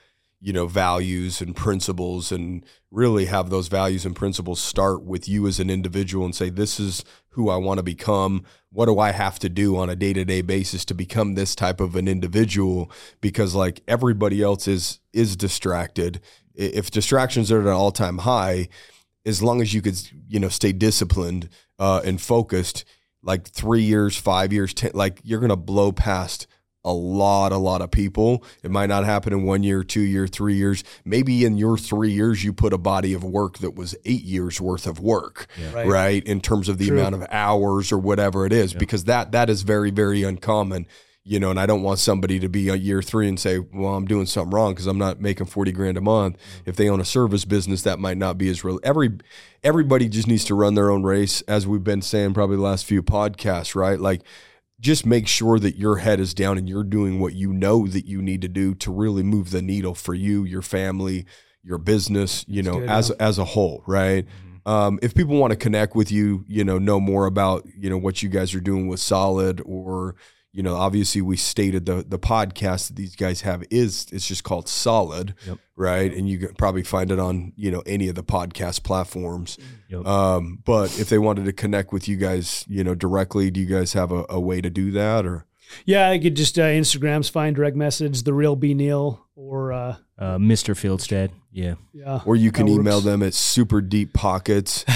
values and principles, and really have those values and principles start with you as an individual and say, this is who I want to become. What do I have to do on a day-to-day basis to become this type of an individual? Because like everybody else is distracted. If distractions are at an all-time high, as long as you could, stay disciplined and focused, like 3 years, 5 years, 10, like you're going to blow past a lot of people. It might not happen in 1 year, 2 year, 3 years. Maybe in your 3 years, you put a body of work that was 8 years worth of work, right? In terms of the amount of hours or whatever it is, because that is very, very uncommon, you know, and I don't want somebody to be a year 3 and say, well, I'm doing something wrong because I'm not making 40 grand a month. If they own a service business, that might not be as real. Everybody just needs to run their own race, as we've been saying probably the last few podcasts, right? Like, just make sure that your head is down and you're doing what you know that you need to do to really move the needle for you, your family, your business, you know, as a whole, right? If people want to connect with you, you know more about, you know, what you guys are doing with Solid, or, you know, obviously we stated the podcast that these guys have it's just called Solid, right? And you can probably find it on, you know, any of the podcast platforms. But if they wanted to connect with you guys, you know, directly, do you guys have a way to do that, or?
Yeah, I could just Instagram's fine, direct message, The Real B Neal, or
Mr. Fieldstead. Yeah.
Or you can email them at superdeeppockets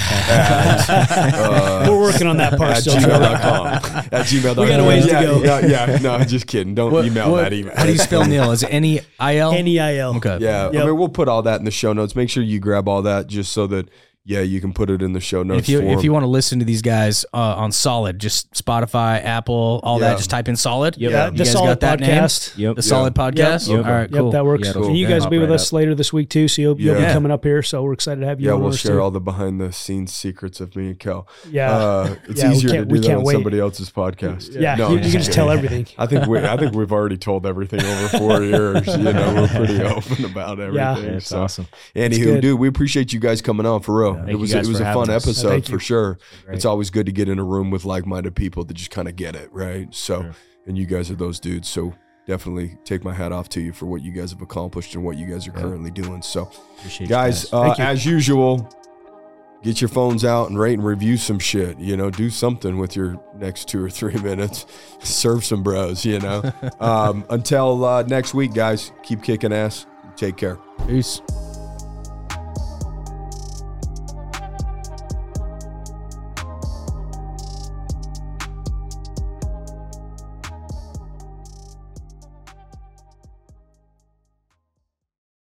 we're working on that part
at
still.
gmail.com. At gmail.com.
We got a ways to go.
Yeah, no, just kidding. Don't email that email.
How do you spell Neal? Is it N-E-I-L?
N-E-I-l.
Okay.
Yeah, I mean, we'll put all that in the show notes. Make sure you grab all that just so that, you can put it in the show notes.
If you want to listen to these guys on Solid, just Spotify, Apple, all that, just type in Solid.
Yeah,
You
the
guys
Solid
got that
Podcast.
name? The Solid Podcast?
Yep.
All right, cool.
Yep, that works.
Yeah,
And you guys will be with us later this week too, so you'll be coming up here. So we're excited to have you.
Yeah,
on
we'll
us
share
too.
all the behind the scenes secrets of me and Kel.
Yeah,
it's easier to do that on
wait.
somebody else's podcast.
Yeah,
No,
you
I'm
can just tell everything.
I think we've already told everything over 4 years. You know, we're pretty open about everything.
Yeah,
it's awesome.
Anywho, dude, we appreciate you guys coming on for real. It was a fun episode for sure. It's always good to get in a room with like-minded people that just kind of get it, right? So, and you guys are those dudes. So definitely take my hat off to you for what you guys have accomplished and what you guys are currently doing. So, guys, as usual, get your phones out and rate and review some shit. You know, do something with your next 2 or 3 minutes. Serve some bros, you know. Until next week, guys, keep kicking ass. Take care.
Peace.